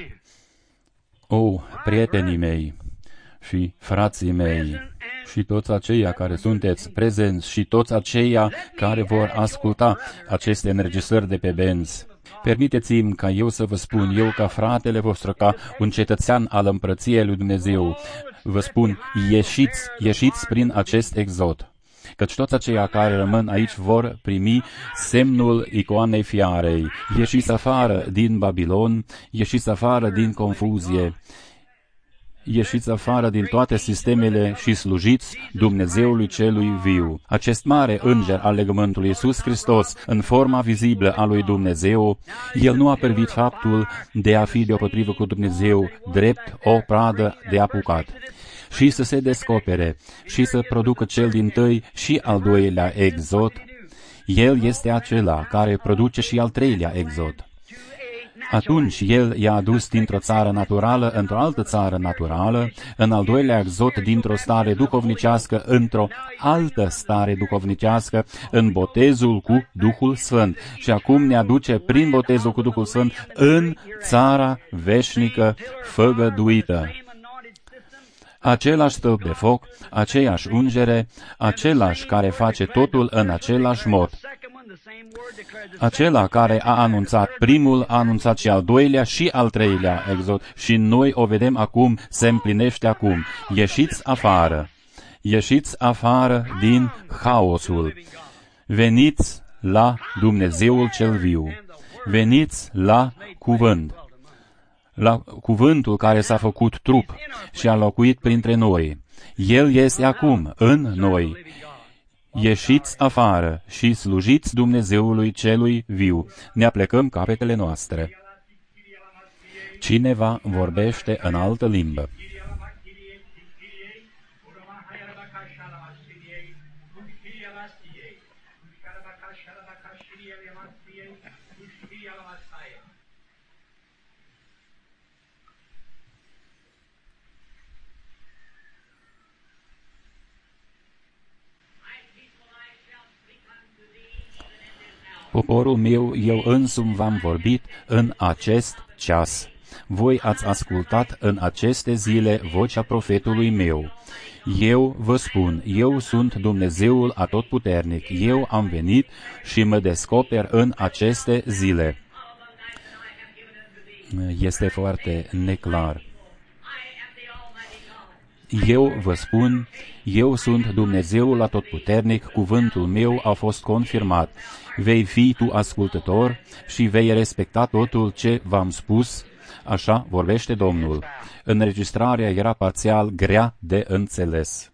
Prietenii mei și frații mei și toți aceia care sunteți prezenți și toți aceia care vor asculta aceste înregistrări de pe benzi, permiteți-mi ca eu să vă spun, eu ca fratele vostru, ca un cetățean al împărăției lui Dumnezeu, vă spun, ieșiți prin acest exod. Căci toți aceia care rămân aici vor primi semnul icoanei fiarei. Ieșiți afară din Babilon, ieșiți afară din confuzie, ieșiți afară din toate sistemele și slujiți Dumnezeului celui viu. Acest mare înger al legământului, Iisus Hristos, în forma vizibilă a lui Dumnezeu, El nu a privit faptul de a fi deopotrivă cu Dumnezeu drept o pradă de apucat, și să se descopere și să producă cel dintâi și al doilea exod. El este acela care produce și al treilea exod. Atunci El i-a adus dintr-o țară naturală într-o altă țară naturală, în al doilea exod dintr-o stare duhovnicească într-o altă stare duhovnicească, în botezul cu Duhul Sfânt. Și acum ne aduce prin botezul cu Duhul Sfânt în țara veșnică făgăduită. același stâlp de foc, aceeași ungere, același care face totul în același mod. Acela care a anunțat primul, a anunțat și al doilea și al treilea exod și noi o vedem acum, se împlinește acum. Ieșiți afară, ieșiți afară din haosul, veniți la Dumnezeul cel viu, veniți la cuvânt, la cuvântul care s-a făcut trup și a locuit printre noi. El este acum în noi. Ieșiți afară și slujiți Dumnezeului celui viu. Ne aplecăm capetele noastre. Cineva vorbește în altă limbă. Poporul meu, eu însumi v-am vorbit în acest ceas. Voi ați ascultat în aceste zile vocea profetului meu. Eu vă spun, eu sunt Dumnezeul Atotputernic. Eu am venit și mă descoper în aceste zile. Este foarte neclar. Eu vă spun, eu sunt Dumnezeul Atotputernic, cuvântul meu a fost confirmat. Vei fi tu ascultător și vei respecta totul ce v-am spus, așa vorbește Domnul. Înregistrarea era parțial grea de înțeles.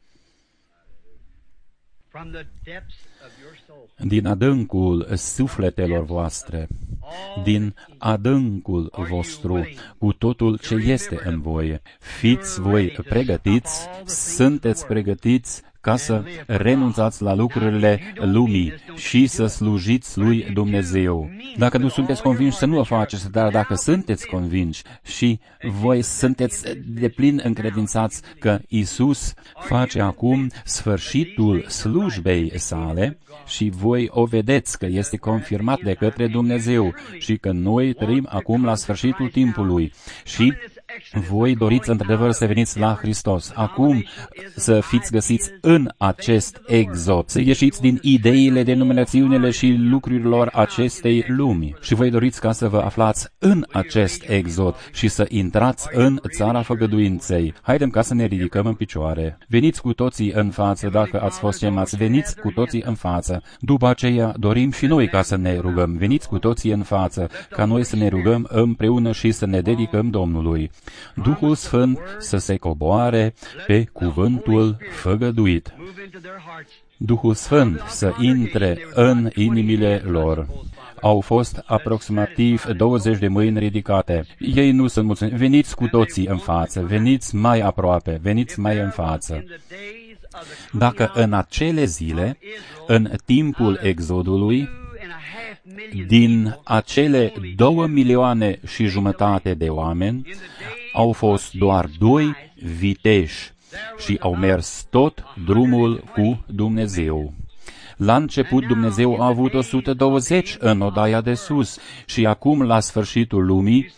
Din adâncul sufletelor voastre, din adâncul vostru, cu totul ce este în voi, fiți voi pregătiți, sunteți pregătiți ca să renunțați la lucrurile lumii și să slujiți lui Dumnezeu. Dacă nu sunteți convinși să nu o faceți, dar dacă sunteți convinși și voi sunteți deplin încredințați că Isus face acum sfârșitul slujbei sale și voi o vedeți că este confirmat de către Dumnezeu și că noi trăim acum la sfârșitul timpului și voi doriți într-adevăr să veniți la Hristos. Acum să fiți găsiți în acest exod, să ieșiți din ideile, denominațiunile și lucrurilor acestei lumi. Și voi doriți ca să vă aflați în acest exod și să intrați în țara făgăduinței. Haidem ca să ne ridicăm în picioare. Veniți cu toții în față, dacă ați fost chemați, veniți cu toții în față. După aceea dorim și noi ca să ne rugăm. Veniți cu toții în față, ca noi să ne rugăm împreună și să ne dedicăm Domnului. Duhul Sfânt să se coboare pe cuvântul făgăduit. Duhul Sfânt să intre în inimile lor. Au fost aproximativ 20 de mâini ridicate. Ei nu sunt mulțumiți. Veniți cu toții în față, veniți mai aproape, veniți mai în față. Dacă în acele zile, în timpul exodului, din acele 2,5 milioane de oameni, au fost doar 2 viteși și au mers tot drumul cu Dumnezeu. La început Dumnezeu a avut 120 în odaia de sus și acum, la sfârșitul lumii,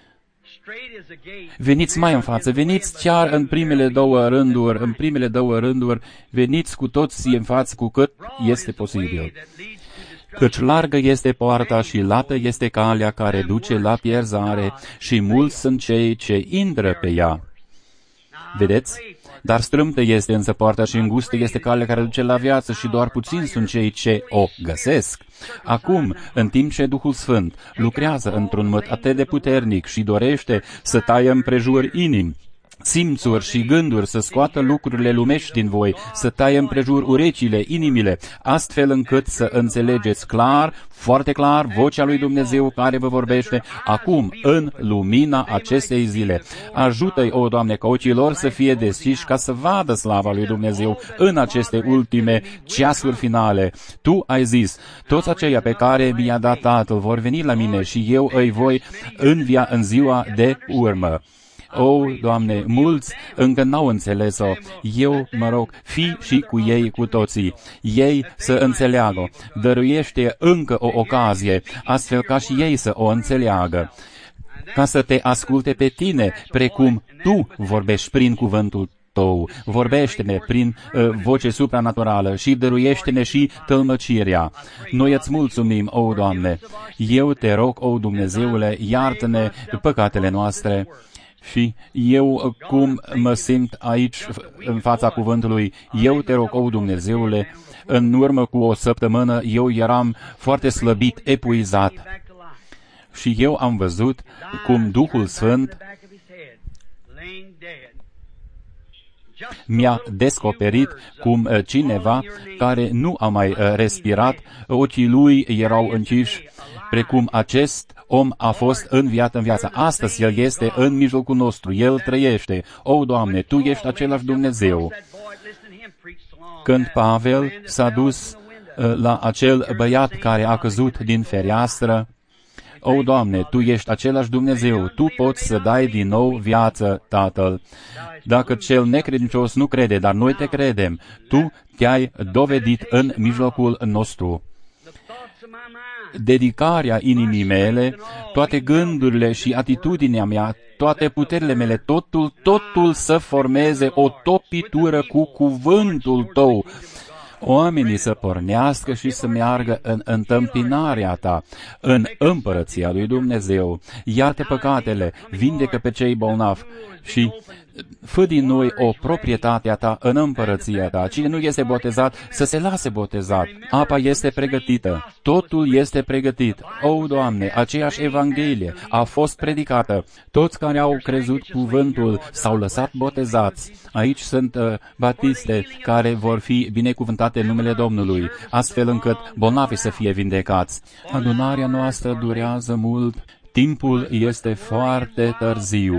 veniți mai în față, veniți chiar în primele două rânduri, veniți cu toții în față cu cât este posibil. Căci largă este poarta și lată este calea care duce la pierzare și mulți sunt cei ce intră pe ea. Vedeți? Dar strâmtă este însă poarta și îngustă este calea care duce la viață și doar puțini sunt cei ce o găsesc. Acum, în timp ce Duhul Sfânt lucrează într-un mod atât de puternic și dorește să taie împrejur inimi, simțuri și gânduri, să scoată lucrurile lumești din voi, să taie împrejur urechile, inimile, astfel încât să înțelegeți clar, foarte clar, vocea lui Dumnezeu care vă vorbește acum, în lumina acestei zile. Ajută-i, o Doamne, ca ochii lor să fie deschiși ca să vadă slava lui Dumnezeu în aceste ultime ceasuri finale. Tu ai zis, toți aceia pe care mi-a dat Tatăl vor veni la mine și eu îi voi învia în ziua de urmă. O, Doamne, mulți încă n-au înțeles-o. Eu mă rog, fii și cu ei cu toții. Ei să înțeleagă. Dăruiește încă o ocazie, astfel ca și ei să o înțeleagă. ca să te asculte pe tine, precum tu vorbești prin cuvântul tău. Vorbește-ne prin voce supranaturală și dăruiește-ne și tălmăcirea. Noi îți mulțumim, o Doamne. Eu te rog, o Dumnezeule, iartă-ne păcatele noastre. Și eu, cum mă simt aici în fața cuvântului, eu te rog, o Dumnezeule, în urmă cu o săptămână eu eram foarte slăbit, epuizat. Și eu am văzut cum Duhul Sfânt mi-a descoperit cum cineva care nu a mai respirat, ochii lui erau închiși, precum acest om a fost înviat în viață. Astăzi El este în mijlocul nostru, El trăiește. O, Doamne, Tu ești același Dumnezeu. Când Pavel s-a dus la acel băiat care a căzut din fereastră, o, Doamne, Tu ești același Dumnezeu, Tu poți să dai din nou viață, Tatăl. Dacă cel necredincios nu crede, dar noi te credem, Tu te-ai dovedit în mijlocul nostru. Dedicarea inimii mele, toate gândurile și atitudinea mea, toate puterile mele, totul să formeze o topitură cu cuvântul Tău. Oamenii să pornească și să meargă în întâmpinarea Ta, în împărăția lui Dumnezeu. Iartă păcatele, vindecă pe cei bolnavi și fă din noi o proprietate a Ta în împărăția Ta. Cine nu este botezat, să se lase botezat. Apa este pregătită. Totul este pregătit. O, Doamne, aceeași Evanghelie a fost predicată. Toți care au crezut cuvântul s-au lăsat botezați. Aici sunt batiste care vor fi binecuvântate în numele Domnului, astfel încât bolnavii să fie vindecați. Adunarea noastră durează mult. Timpul este foarte târziu.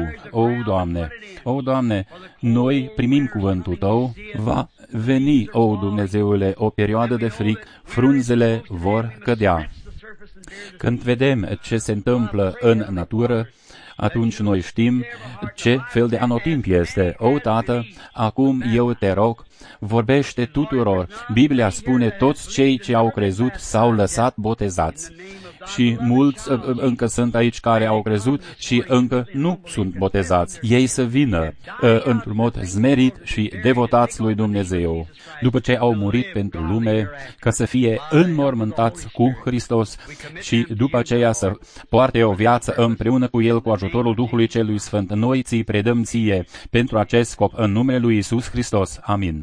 O, Doamne, noi primim cuvântul Tău, va veni, o, Dumnezeule, o perioadă de fric, frunzele vor cădea. Când vedem ce se întâmplă în natură, atunci noi știm ce fel de anotimp este. O, Tată, acum eu te rog, vorbește tuturor. Biblia spune, toți cei ce au crezut s-au lăsat botezați. Și mulți încă sunt aici care au crezut și încă nu sunt botezați. Ei să vină într-un mod zmerit și devotați lui Dumnezeu, după ce au murit pentru lume, ca să fie înmormântați cu Hristos și după aceea să poarte o viață împreună cu El cu ajutorul Duhului Celui Sfânt. Noi ți-i predăm ție pentru acest scop în numele lui Iisus Hristos. Amin.